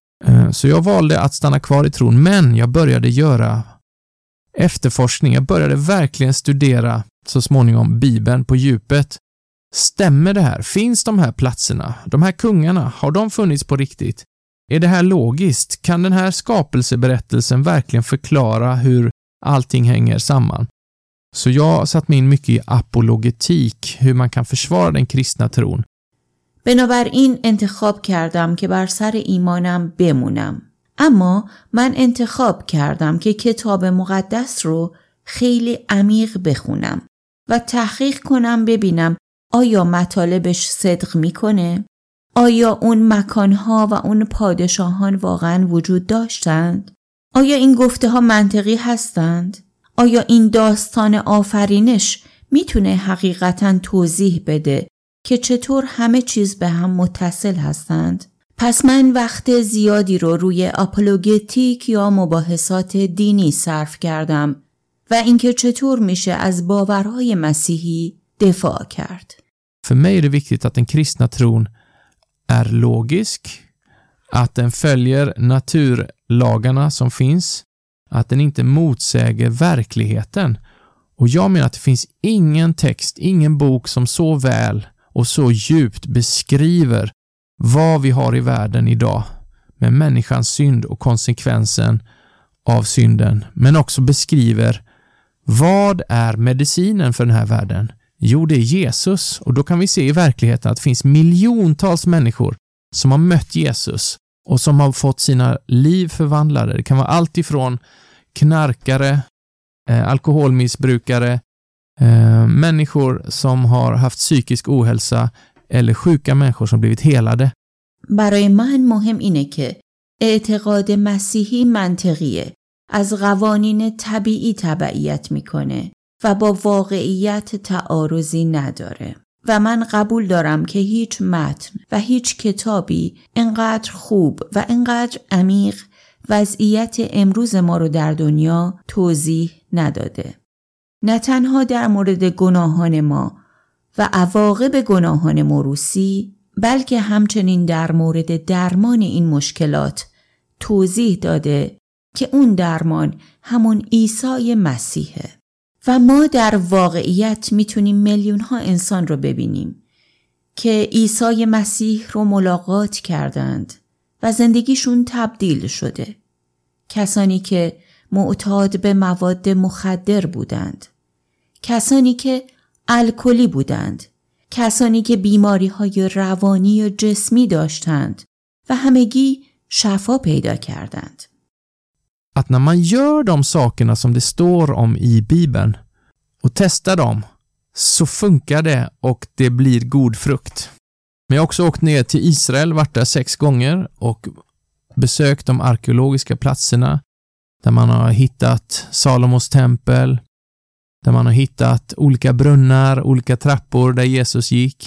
Så jag valde att stanna kvar i tron, men jag började göra efterforskning. Jag började verkligen studera så småningom Bibeln på djupet. Stämmer det här? Finns de här platserna? De här kungarna, har de funnits på riktigt? Är det här logiskt? Kan den här skapelseberättelsen verkligen förklara hur allting hänger samman? Så jag satt mig in mycket i apologetik, hur man kan försvara den kristna tron. بنابراین انتخاب کردم که بر سر ایمانم بمونم. اما من انتخاب کردم که کتاب مقدس رو خیلی عمیق بخونم و تحقیق کنم ببینم آیا مطالبش صدق میکنه؟ آیا اون مکانها و اون پادشاهان واقعا وجود داشتند؟ آیا این گفته ها منطقی هستند؟ آیا این داستان آفرینش میتونه حقیقتا توضیح بده که چطور همه چیز به هم متصل هستند؟ پس من وقت زیادی رو روی آپولوژیتیک یا مباحثات دینی صرف کردم و اینکه چطور میشه از باورهای مسیحی دفاع کرد. För mig är det viktigt att den kristna tron är logisk, att den följer naturlagarna som finns, att den inte motsäger verkligheten. Och jag menar att det finns ingen text, ingen bok som så väl och så djupt beskriver vad vi har i världen idag med människans synd och konsekvensen av synden, men också beskriver vad är medicinen för den här världen. Jo, det är Jesus, och då kan vi se i verkligheten att det finns miljontals människor som har mött Jesus och som har fått sina liv förvandlade. Det kan vara allt ifrån knarkare, alkoholmissbrukare, människor som har haft psykisk ohälsa eller sjuka människor som blivit helade. برای من مهم اینه که اعتقاد مسیحی منطقیه، از قوانین طبیعی تبعیت میکنه و با واقعیت تعارضی نداره. و من قبول دارم که هیچ متن و هیچ کتابی انقدر خوب و انقدر عمیق وضعیت امروز ما رو در دنیا توضیح نداده. نه تنها در مورد گناهان ما و عواقب گناهان موروثی، بلکه همچنین در مورد درمان این مشکلات توضیح داده که اون درمان همون عیسی مسیحه. و ما در واقعیت میتونیم میلیون ها انسان رو ببینیم که عیسی مسیح رو ملاقات کردند و زندگیشون تبدیل شده. کسانی که معتاد به مواد مخدر بودند، کسانی که الکلی بودند، کسانی که بیماری‌های روانی و جسمی داشتند و همگی شفا پیدا کردند. Att när man gör de sakerna som det står om i Bibeln och testar dem, så funkar det och det blir god frukt. Men jag har också åkt ner till Israel, varit där 6 gånger och besökt de arkeologiska platserna där man har hittat Salomos tempel, där man har hittat olika brunnar, olika trappor där Jesus gick.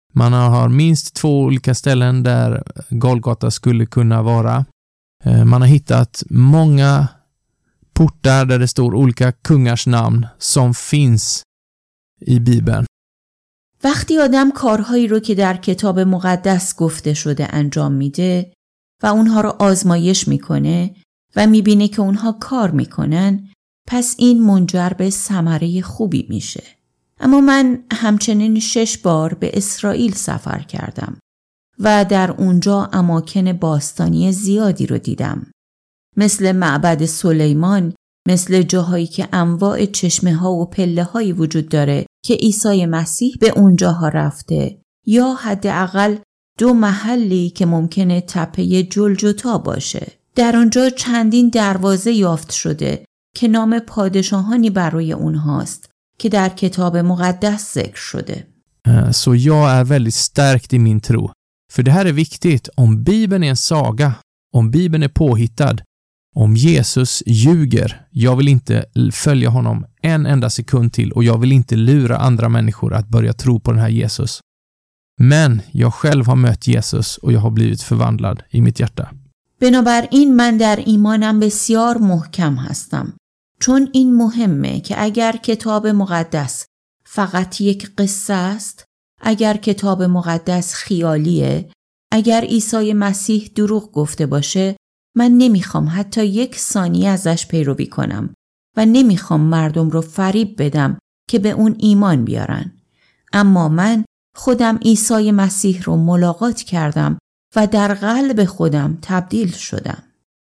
Man har minst 2 olika ställen där Golgata skulle kunna vara. Man har hittat många portar där det står olika kungars namn som finns i Bibeln. وقتی آدم کارهایی رو که در کتاب مقدس گفته شده انجام میده و اونها رو آزمایش میکنه و میبینه که اونها کار میکنن، پس این منجر به ثمره خوبی میشه. اما من همچنین 6 بار به اسرائیل سفر کردم و در اونجا اماکن باستانی زیادی رو دیدم. مثل معبد سلیمان، مثل جاهایی که انواع چشمه ها و پله هایی وجود داره که عیسی مسیح به اونجاها رفته، یا حداقل 2 محلی که ممکنه تپه جلجتا باشه. در اونجا چندین دروازه یافت شده که نام پادشاهانی برای اونهاست که در کتاب مقدس ذکر شده. Så jag är väldigt stärkt i min tro. För det här är viktigt. Om Bibeln är en saga, om Bibeln är påhittad, om Jesus ljuger, jag vill inte följa honom en enda sekund till och jag vill inte lura andra människor att börja tro på den här Jesus. Men jag själv har mött Jesus och jag har blivit förvandlad i mitt hjärta. بنابراین من در ایمانم بسیار محکم هستم، چون این مهمه که اگر کتاب مقدس فقط یک قصه است، اگر کتاب مقدس خیالیه، اگر عیسی مسیح دروغ گفته باشه، من نمیخوام حتی 1 ثانیه ازش پیروی کنم و نمیخوام مردم رو فریب بدم که به اون ایمان بیارن. اما من خودم عیسی مسیح رو ملاقات کردم و در قلب خودم تبدیل شدم.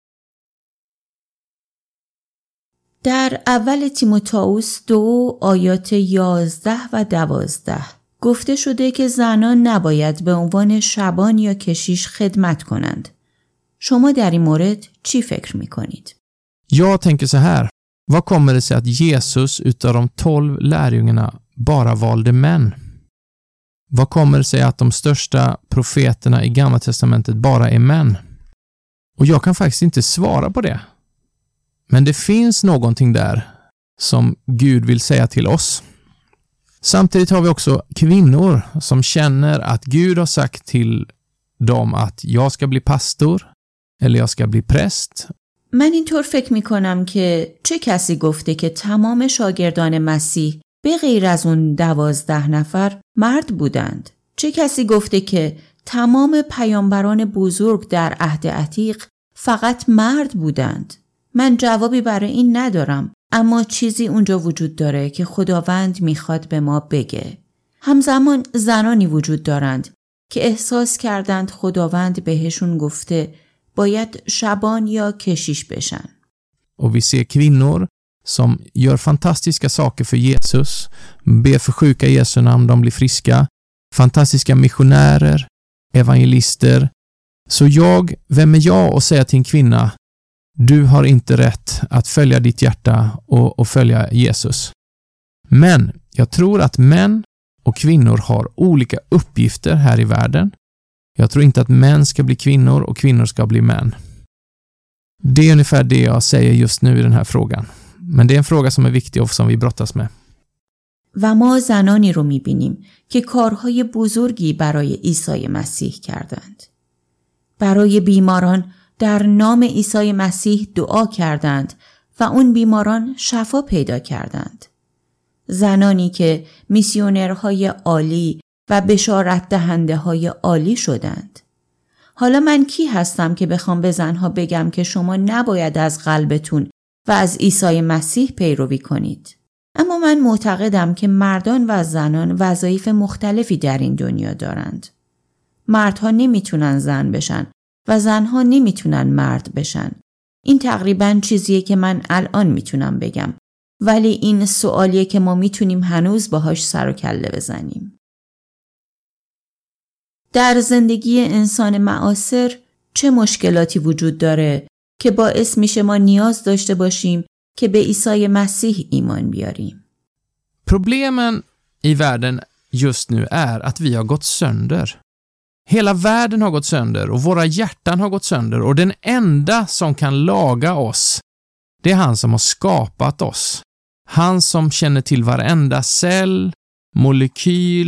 در اول تیموتائوس 2 آیات 11 و 12 گفته شده که زنان نباید به عنوان شبان یا کشیش خدمت کنند. شما در این مورد چی فکر میکنید؟ Jag tänker så här. Vad kommer det sig att Jesus utav de 12 lärjungarna bara valde män? Vad kommer det sig att de största profeterna i Gamla testamentet bara är män? Och jag kan faktiskt inte svara på det. Men det finns någonting där som Gud vill säga till oss. Samtidigt har vi också kvinnor som känner att Gud har sagt till dem att jag ska bli pastor eller jag ska bli präst. من اینطور فکر میکنم که چه کسی گفته که تمام شاگردان مسیح به غیر از اون 12 نفر مرد بودند؟ چه کسی گفته که تمام پیامبران بزرگ در عهد عتیق فقط مرد بودند؟ من جوابی برای این ندارم، اما چیزی اونجا وجود داره که خداوند میخواد به ما بگه. همزمان زنانی وجود دارند که احساس کردند خداوند بهشون گفته باید شبان یا کشیش بشن. Och vi ser kvinnor som gör fantastiska saker för Jesus, ber för sjuka i Jesu namn, de blir friska, fantastiska missionärer, evangelister. Så vem är jag att säga till en kvinna, du har inte rätt att följa ditt hjärta och följa Jesus. Men jag tror att män och kvinnor har olika uppgifter här i världen. Jag tror inte att män ska bli kvinnor och kvinnor ska bli män. Det är ungefär det jag säger just nu i den här frågan. Men det är en fråga som är viktig och som vi brottas med. و ما زنانی رو می‌بینیم که کارهای بزرگی برای عیسی مسیح کردند. برای بیماران در نام عیسی مسیح دعا کردند و اون بیماران شفا پیدا کردند. زنانی که میسیونرهای عالی و بشارت دهنده های عالی شدند. حالا من کی هستم که بخوام به زنها بگم که شما نباید از قلبتون و از عیسی مسیح پیروی کنید؟ اما من معتقدم که مردان و زنان وظایف مختلفی در این دنیا دارند. مردها نمیتونن زن بشن و زنها نمیتونن مرد بشن. این تقریباً چیزیه که من الان میتونم بگم. ولی این سوالیه که ما میتونیم هنوز باهاش سر و کله بزنیم. در زندگی انسان معاصر چه مشکلاتی وجود داره که باعث میشه ما نیاز داشته باشیم که به عیسی مسیح ایمان بیاریم؟ Problemen i världen just nu är att vi har gått sönder. Hela världen har gått sönder och våra hjärtan har gått sönder, och den enda som kan laga oss, det är han som har skapat oss. Han som känner till varenda cell, molekyl,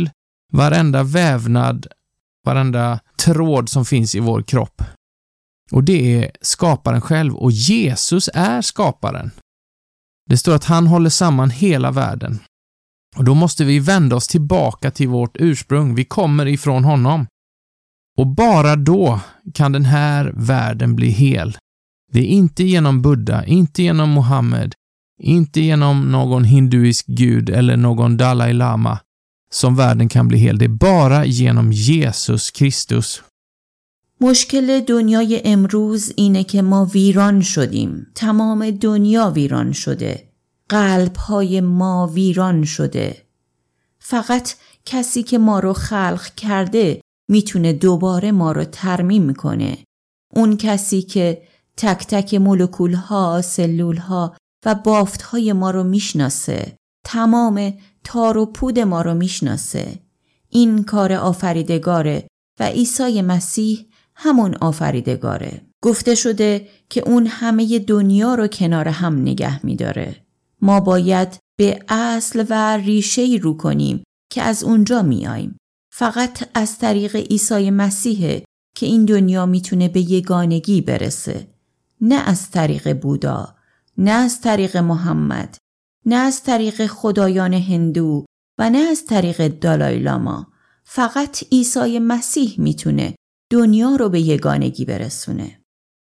varenda vävnad, varenda tråd som finns i vår kropp. Och det är skaparen själv, och Jesus är skaparen. Det står att han håller samman hela världen. Och då måste vi vända oss tillbaka till vårt ursprung. Vi kommer ifrån honom. Och bara då kan den här världen bli hel. Det är inte genom Buddha, inte genom Mohammed, inte genom någon hinduisk gud eller någon Dalai Lama som världen kan bli hel. Det är bara genom Jesus Kristus. مشکل دنیای امروز اینه که ما ویران شدیم. تمام دنیا ویران شده. قلب‌های ما ویران شده. فقط کسی که ما رو خلق کرده میتونه دوباره ما رو ترمیم کنه. اون کسی که تک تک مولکول‌ها، سلول‌ها و بافت‌های ما رو میشناسه. تمام تار و پود ما رو میشناسه. این کار آفریدگاره و عیسی مسیح همون آفریدگاره. گفته شده که اون همه دنیا رو کنار هم نگه می‌داره. ما باید به اصل و ریشه‌ای رو کنیم که از اونجا میاییم. فقط از طریق عیسی مسیحه که این دنیا میتونه به یگانگی برسه. نه از طریق بودا، نه از طریق محمد، نه از طریق خدایان هندو و نه از طریق دالای لاما. فقط عیسی مسیح میتونه دنیا رو به یگانگی برسونه.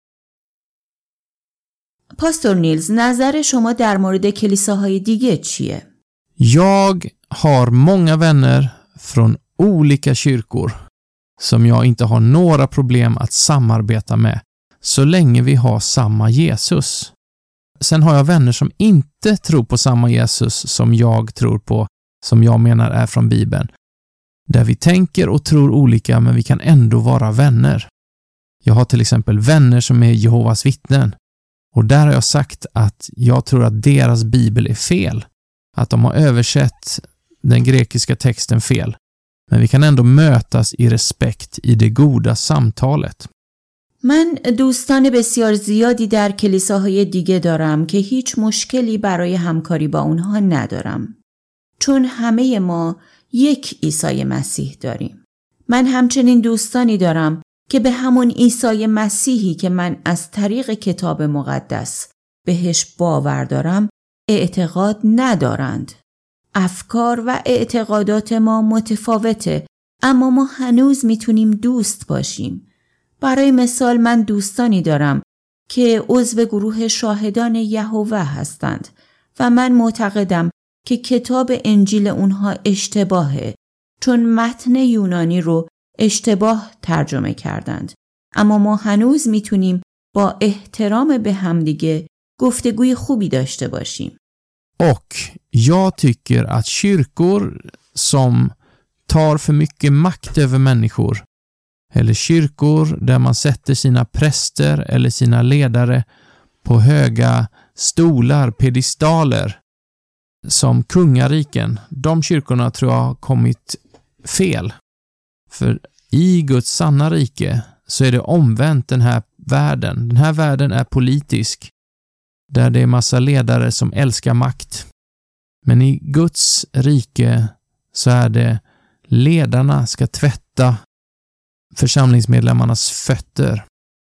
پاستور نیلز، نظر شما در مورد کلیساهای دیگه چیه؟ Jag har många vänner från olika kyrkor som jag inte har några problem att samarbeta med så länge vi har samma Jesus. Sen har jag vänner som inte tror på samma Jesus som jag tror på, som jag menar är från Bibeln. Där vi tänker och tror olika, men vi kan ändå vara vänner. Jag har till exempel vänner som är Jehovas vittnen. Och där har jag sagt att jag tror att deras bibel är fel. Att de har översatt den grekiska texten fel. Men vi kan ändå mötas i respekt i det goda samtalet. من دوستان بسیار زیادی در کلیساهای دیگه دارم که هیچ مشکلی برای همکاری با اونها ندارم. چون همه ما یک عیسی مسیح داریم. من همچنین دوستانی دارم که به همون عیسی مسیحی که من از طریق کتاب مقدس بهش باور دارم اعتقاد ندارند. افکار و اعتقادات ما متفاوته، اما ما هنوز میتونیم دوست باشیم. برای مثال من دوستانی دارم که عضو گروه شاهدان یهوه هستند و من معتقدم که کتاب انجیل اونها اشتباهه، چون متن یونانی رو اشتباه ترجمه کردند. اما ما هنوز میتونیم با احترام به همدیگه گفتگوی خوبی داشته باشیم. Och jag tycker att kyrkor som tar för mycket makt över människor, eller kyrkor där man sätter sina präster eller sina ledare på höga stolar, pedestaler som kungariken, de kyrkorna tror jag har kommit fel. För i Guds sanna rike så är det omvänt den här världen. Den här världen är politisk, där det är massa ledare som älskar makt. Men i Guds rike så är det ledarna ska tvätta församlingsmedlemmarnas fötter.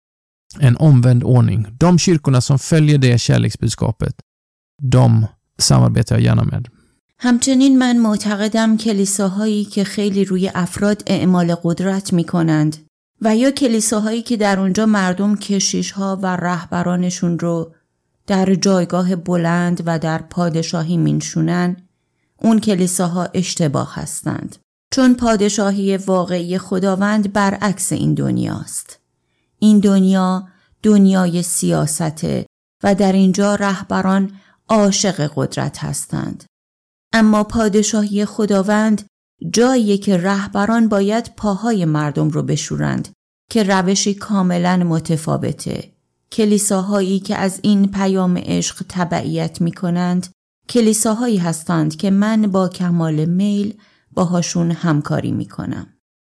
En omvänd ordning. De kyrkorna som följer det kärleksbudskapet, de samarbetar jag gärna med. همچنین من معتقدم کلیساهایی که خیلی روی افراد اعمال قدرت می کنند و یا کلیساهایی که در اونجا مردم کشیش‌ها و رهبرانشون رو در جایگاه بلند و در پادشاهی مینشونن، اون کلیساها اشتباه هستند. چون پادشاهی واقعی خداوند برعکس این دنیاست. این دنیا دنیای سیاسته و در اینجا رهبران عاشق قدرت هستند. اما پادشاهی خداوند جاییه که رهبران باید پاهای مردم رو بشورند که روشی کاملا متفاوته. کلیساهایی که از این پیام عشق تبعیت می کنند کلیساهایی هستند که من با کمال میل باهاشون همکاری می کنم.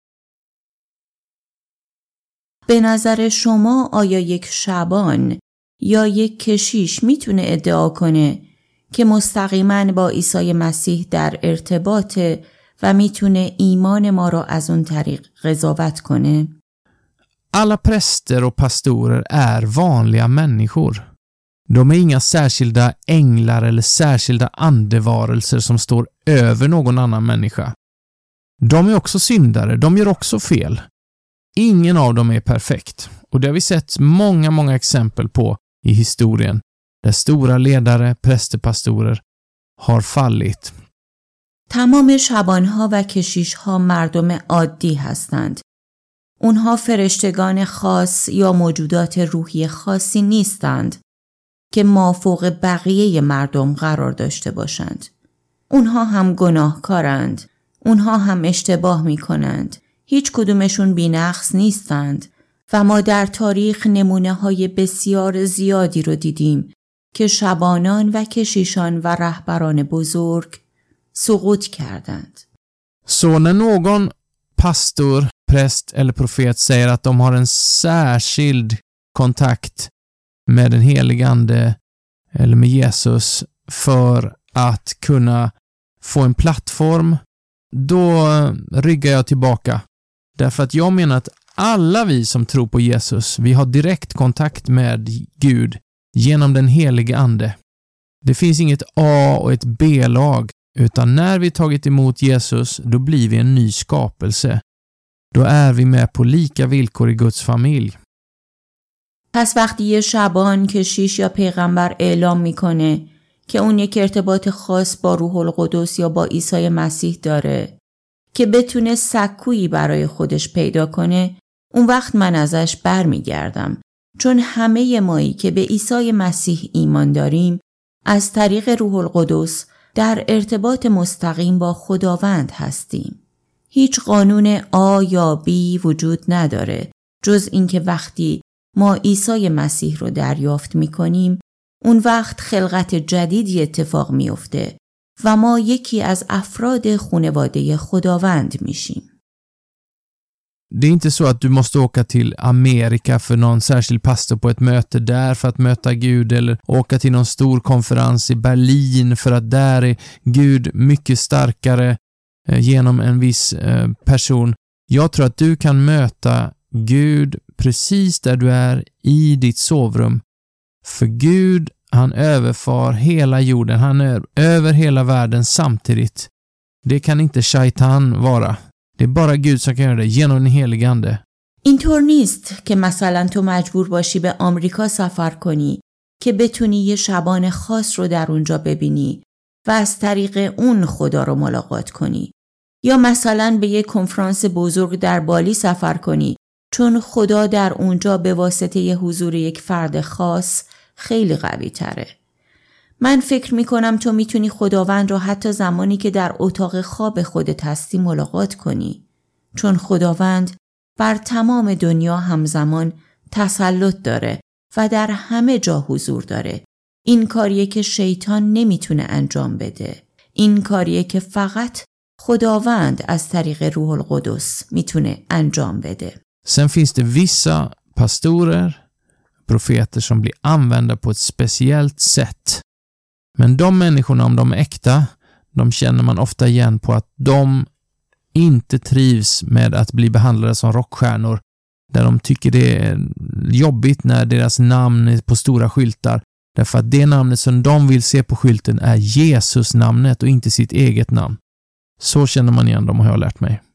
به نظر شما آیا یک شبان یا یک کشیش میتونه ادعا کنه که مستقیما با عیسی مسیح در ارتباطه و میتونه ایمان ما رو از اون طریق قضاوت کنه؟ Alla präster och pastorer är vanliga människor. De är inga särskilda änglar eller särskilda andevarelser som står över någon annan människa. De är också syndare, de gör också fel. Ingen av dem är perfekt. Och det har vi sett många exempel på i historien. Där stora ledare, präster, pastorer har fallit. تمام شبانها و کشیشها مردم عادی هستند. اونها فرشتگان خاص یا موجودات روحی خاصی نیستند که مافوق بقیه مردم قرار داشته باشند. اونها هم گناهکارند. اونها هم اشتباه می کنند. هیچ کدومشون بی‌نقص نیستند و ما در تاریخ نمونه‌های بسیار زیادی رو دیدیم که شبانان و کشیشان و رهبران بزرگ سقوط کردند. Så när någon pastor, präst eller profet säger att de har en särskild kontakt med den helige ande eller med Jesus för att kunna få en plattform, då ryggar jag tillbaka. Därför att jag menar att alla vi som tror på Jesus, vi har direkt kontakt med Gud genom den helige ande. Det finns inget A- och ett B-lag, utan när vi tagit emot Jesus, då blir vi en ny skapelse. Då är vi med på lika villkor i Guds familj. پس وقتی یه شبان، کشیش یا پیغمبر اعلام میکنه که اون یک ارتباط خاص با روح القدس یا با عیسی مسیح داره که بتونه سکویی برای خودش پیدا کنه، اون وقت من ازش برمیگردم، چون همه مایی که به عیسی مسیح ایمان داریم از طریق روح القدس در ارتباط مستقیم با خداوند هستیم. هیچ قانون آ یا بی وجود نداره جز اینکه وقتی ما عیسی مسیح رو دریافت می‌کنیم، اون وقت خلقت جدیدی اتفاق میفته و ما یکی از افراد خانواده خداوند میشیم. Det är inte så att du måste åka till Amerika för någon särskild pastor på ett möte där för att möta Gud, eller åka till någon stor konferens i Berlin för att där är Gud mycket starkare genom en viss person. Jag tror att du kan möta Gud precis där du är i ditt sovrum. För Gud, han överfar hela jorden, han är över hela världen samtidigt. Det kan inte shaitan vara. Det är bara Gud som kan göra det genom den helige ande. اینطور نیست که مثلا تو مجبور باشی به آمریکا سفر کنی که بتونی یه شبان خاص رو در اونجا ببینی و از طریق اون خدا رو ملاقات کنی، یا مثلا به یه کنفرانس بزرگ در بالی سفر کنی چون خدا در اونجا به واسطه ی حضور یک فرد خاص خیلی قوی تره. من فکر میکنم تو میتونی خداوند رو حتی زمانی که در اتاق خواب خودت هستی ملاقات کنی، چون خداوند بر تمام دنیا همزمان تسلط داره و در همه جا حضور داره. این کاریه که شیطان نمیتونه انجام بده. این کاریه که فقط خداوند از طریق روح القدس میتونه انجام بده. Sen finns det vissa pastorer, profeter som blir använda på ett speciellt sätt. Men de människorna, om de är äkta, de känner man ofta igen på att de inte trivs med att bli behandlade som rockstjärnor. Där de tycker det är jobbigt när deras namn är på stora skyltar. Därför att det namnet som de vill se på skylten är Jesus namnet och inte sitt eget namn. Så känner man igen dem, har jag lärt mig.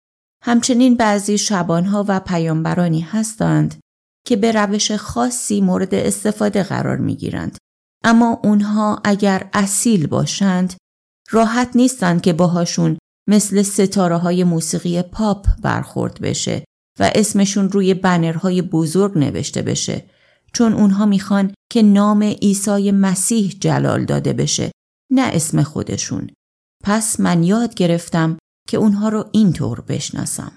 همچنین بعضی شبانها و پیامبرانی هستند که به روش خاصی مورد استفاده قرار می گیرند. اما اونها اگر اصیل باشند راحت نیستند که باهاشون مثل ستاره های موسیقی پاپ برخورد بشه و اسمشون روی بنرهای بزرگ نوشته بشه، چون اونها میخوان که نام عیسی مسیح جلال داده بشه، نه اسم خودشون. پس من یاد گرفتم که اونها رو اینطور بشناسم.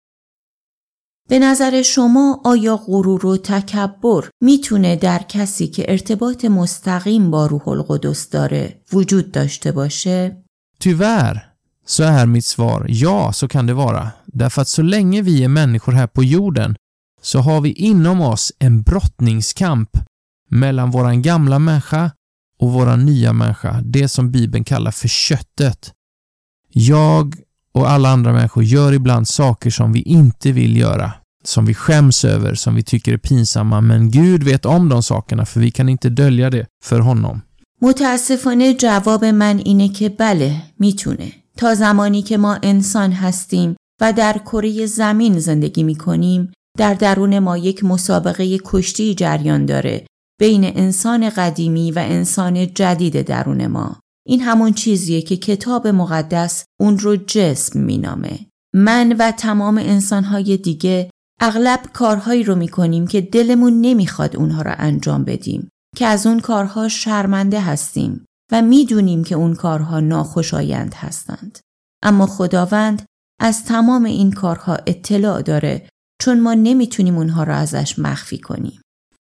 به نظر شما آیا غرور و تکبر میتونه در کسی که ارتباط مستقیم با روح القدس داره وجود داشته باشه؟ Tyvärr så är mitt svar ja, så kan det vara. Därför att så länge vi är människor här på jorden så har vi inom oss en brottningskamp mellan våran gamla människa och våran nya människa. Det som Bibeln kallar för köttet. Jag och alla andra människor gör ibland saker som vi inte vill göra, som vi skäms över, som vi tycker är pinsamma, men Gud vet om de sakerna för vi kan inte dölja det för honom. متاسفانه جواب من اینه که بله میتونه. تا زمانی که ما انسان هستیم و در کره زمین زندگی میکنیم، در درون ما یک مسابقه کشتی جریان داره بین انسان قدیمی و انسان جدید درون ما. این همون چیزیه که کتاب مقدس اون رو جسم مینامه. من و تمام انسانهای دیگه اغلب کارهایی رو میکنیم که دلمون نمیخواد اونها رو انجام بدیم، که از اون کارها شرمنده هستیم و میدونیم که اون کارها ناخوشایند هستند. اما خداوند از تمام این kارها اطلاع داره چون ما نمیتونیم اونها را ازش مخفی کنیم.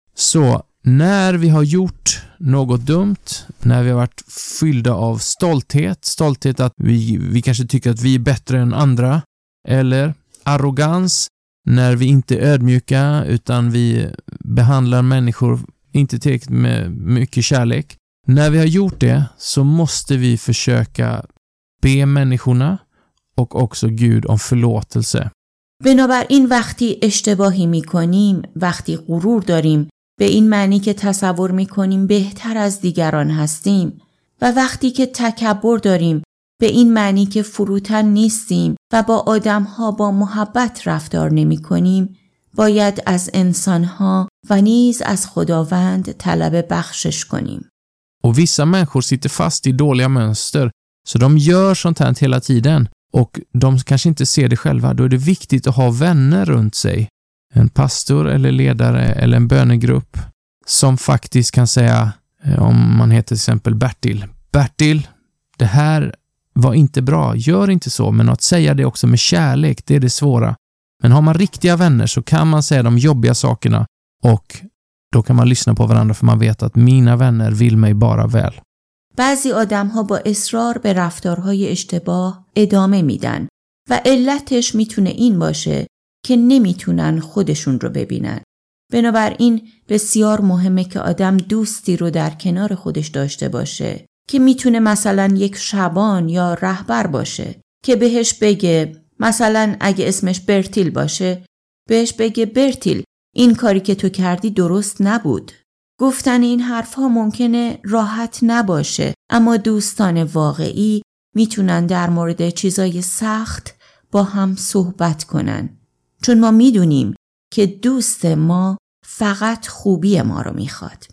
Så när vi har gjort något dumt, när vi har varit fyllda av stolthet att vi kanske tycker att vi är bättre än andra, eller arrogans, när vi inte är ödmjuka utan vi behandlar människor inte tillräckligt med mycket kärlek. När vi har gjort det så måste vi försöka be människorna och också Gud om förlåtelse. بنابراین وقتی اشتباهی میکنیم، وقتی غرور داریم به این معنی که تصور میکنیم بهتر از دیگران هستیم، و وقتی که تکبر داریم به این معنی که فروتن نیستیم و با آدمها با محبت رفتار نمیکنیم، باید از انسانها و نیز از خداوند طلب بخشش کنیم. Och vissa människor sitter fast i dåliga mönster så de gör sånt här hela tiden och de kanske inte ser det själva. Då är det viktigt att ha vänner runt sig. En pastor eller ledare eller en bönegrupp som faktiskt kan säga, om man heter till exempel Bertil, det här var inte bra, gör inte så, men att säga det också med kärlek, det är det svåra. Men har man riktiga vänner så kan man säga de jobbiga sakerna och då kan man lyssna på varandra för man vet att mina vänner vill mig bara väl. بعضی آدم‌ها با اصرار به رفتارهای اشتباه ادامه میدن و علتش میتونه این باشه که نمیتونن خودشون رو ببینن. بنابراین بسیار مهمه که آدم دوستی رو در کنار خودش داشته باشه که میتونه مثلا یک شبان یا رهبر باشه که بهش بگه، مثلا اگه اسمش برتیل باشه بهش بگه برتیل این کاری که تو کردی درست نبود. گفتن این حرفها ممکنه راحت نباشه، اما دوستان واقعی میتونن در مورد چیزای سخت با هم صحبت کنن، چون ما میدونیم که دوست ما فقط خوبی ما رو میخواد.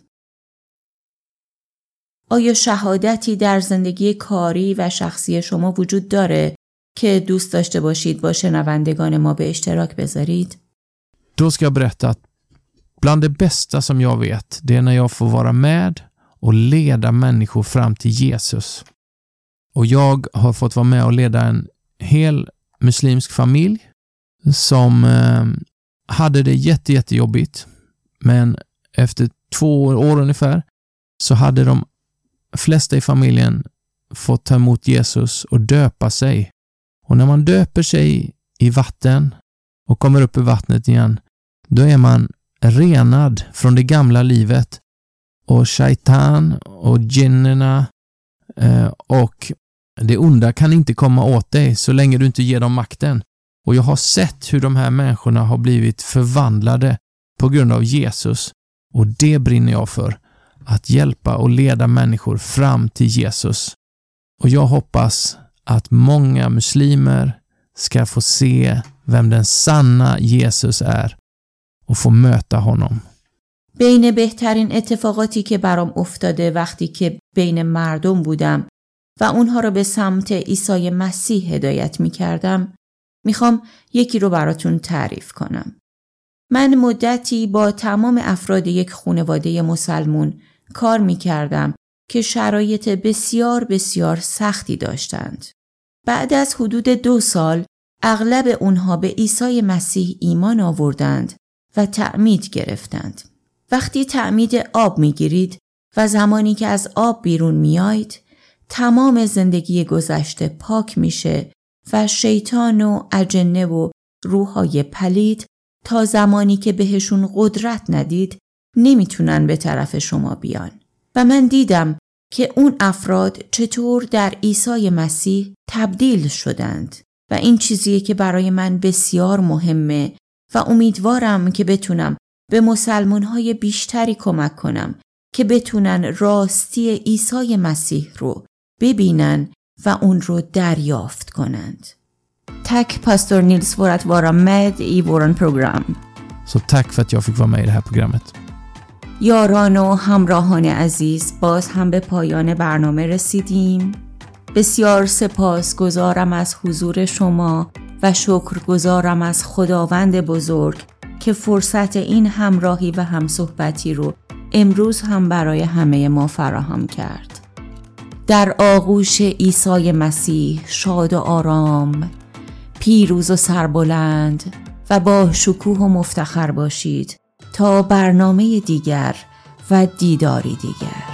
آیا شهادتی در زندگی کاری و شخصی شما وجود داره که دوست داشته باشید با شنوندگان ما به اشتراک بذارید؟ Då ska jag berätta att bland det bästa som jag vet, det är när jag får vara med och leda människor fram till Jesus. Och jag har fått vara med och leda en hel muslimsk familj som hade det jättejobbigt. Men efter 2 år ungefär så hade de flesta i familjen fått ta emot Jesus och döpa sig. Och när man döper sig i vatten och kommer upp i vattnet igen, då är man renad från det gamla livet och shaitan och djinnerna och det onda kan inte komma åt dig så länge du inte ger dem makten. Och jag har sett hur de här människorna har blivit förvandlade på grund av Jesus, och det brinner jag för, att hjälpa och leda människor fram till Jesus. Och jag hoppas att många muslimer ska få se vem den sanna Jesus är och få möta honom. بین بهترین اتفاقاتی که برام افتاده وقتی که بین مردم بودم و اونها رو به سمت عیسی مسیح هدایت می کردم، میخوام یکی رو براتون تعریف کنم. من مدتی با تمام افراد یک خانواده مسلمون کار می کردم که شرایط بسیار بسیار سختی داشتند. بعد از حدود 2 سال اغلب اونها به عیسی مسیح ایمان آوردند و تعمید گرفتند. وقتی تعمید آب میگیرید و زمانی که از آب بیرون میایید، تمام زندگی گذشته پاک میشه و شیطان و اجنه و روحای پلید تا زمانی که بهشون قدرت ندید نمیتونن به طرف شما بیان. و من دیدم که اون افراد چطور در عیسی مسیح تبدیل شدند و این چیزیه که برای من بسیار مهمه و امیدوارم که بتونم به مسلمان‌های بیشتری کمک کنم که بتونن راستی عیسی مسیح رو ببینن و اون رو دریافت کنند. Tack pastor Nils för att vara med i våran program. Så tack för att jag fick vara med i det här programmet. یاران و همراهان عزیز، باز هم به پایان برنامه رسیدیم. بسیار سپاسگزارم از حضور شما و شکرگزارم از خداوند بزرگ که فرصت این همراهی و همصحبتی رو امروز هم برای همه ما فراهم کرد. در آغوش عیسی مسیح شاد و آرام، پیروز و سربلند و با شکوه و مفتخر باشید تا برنامه دیگر و دیداری دیگر.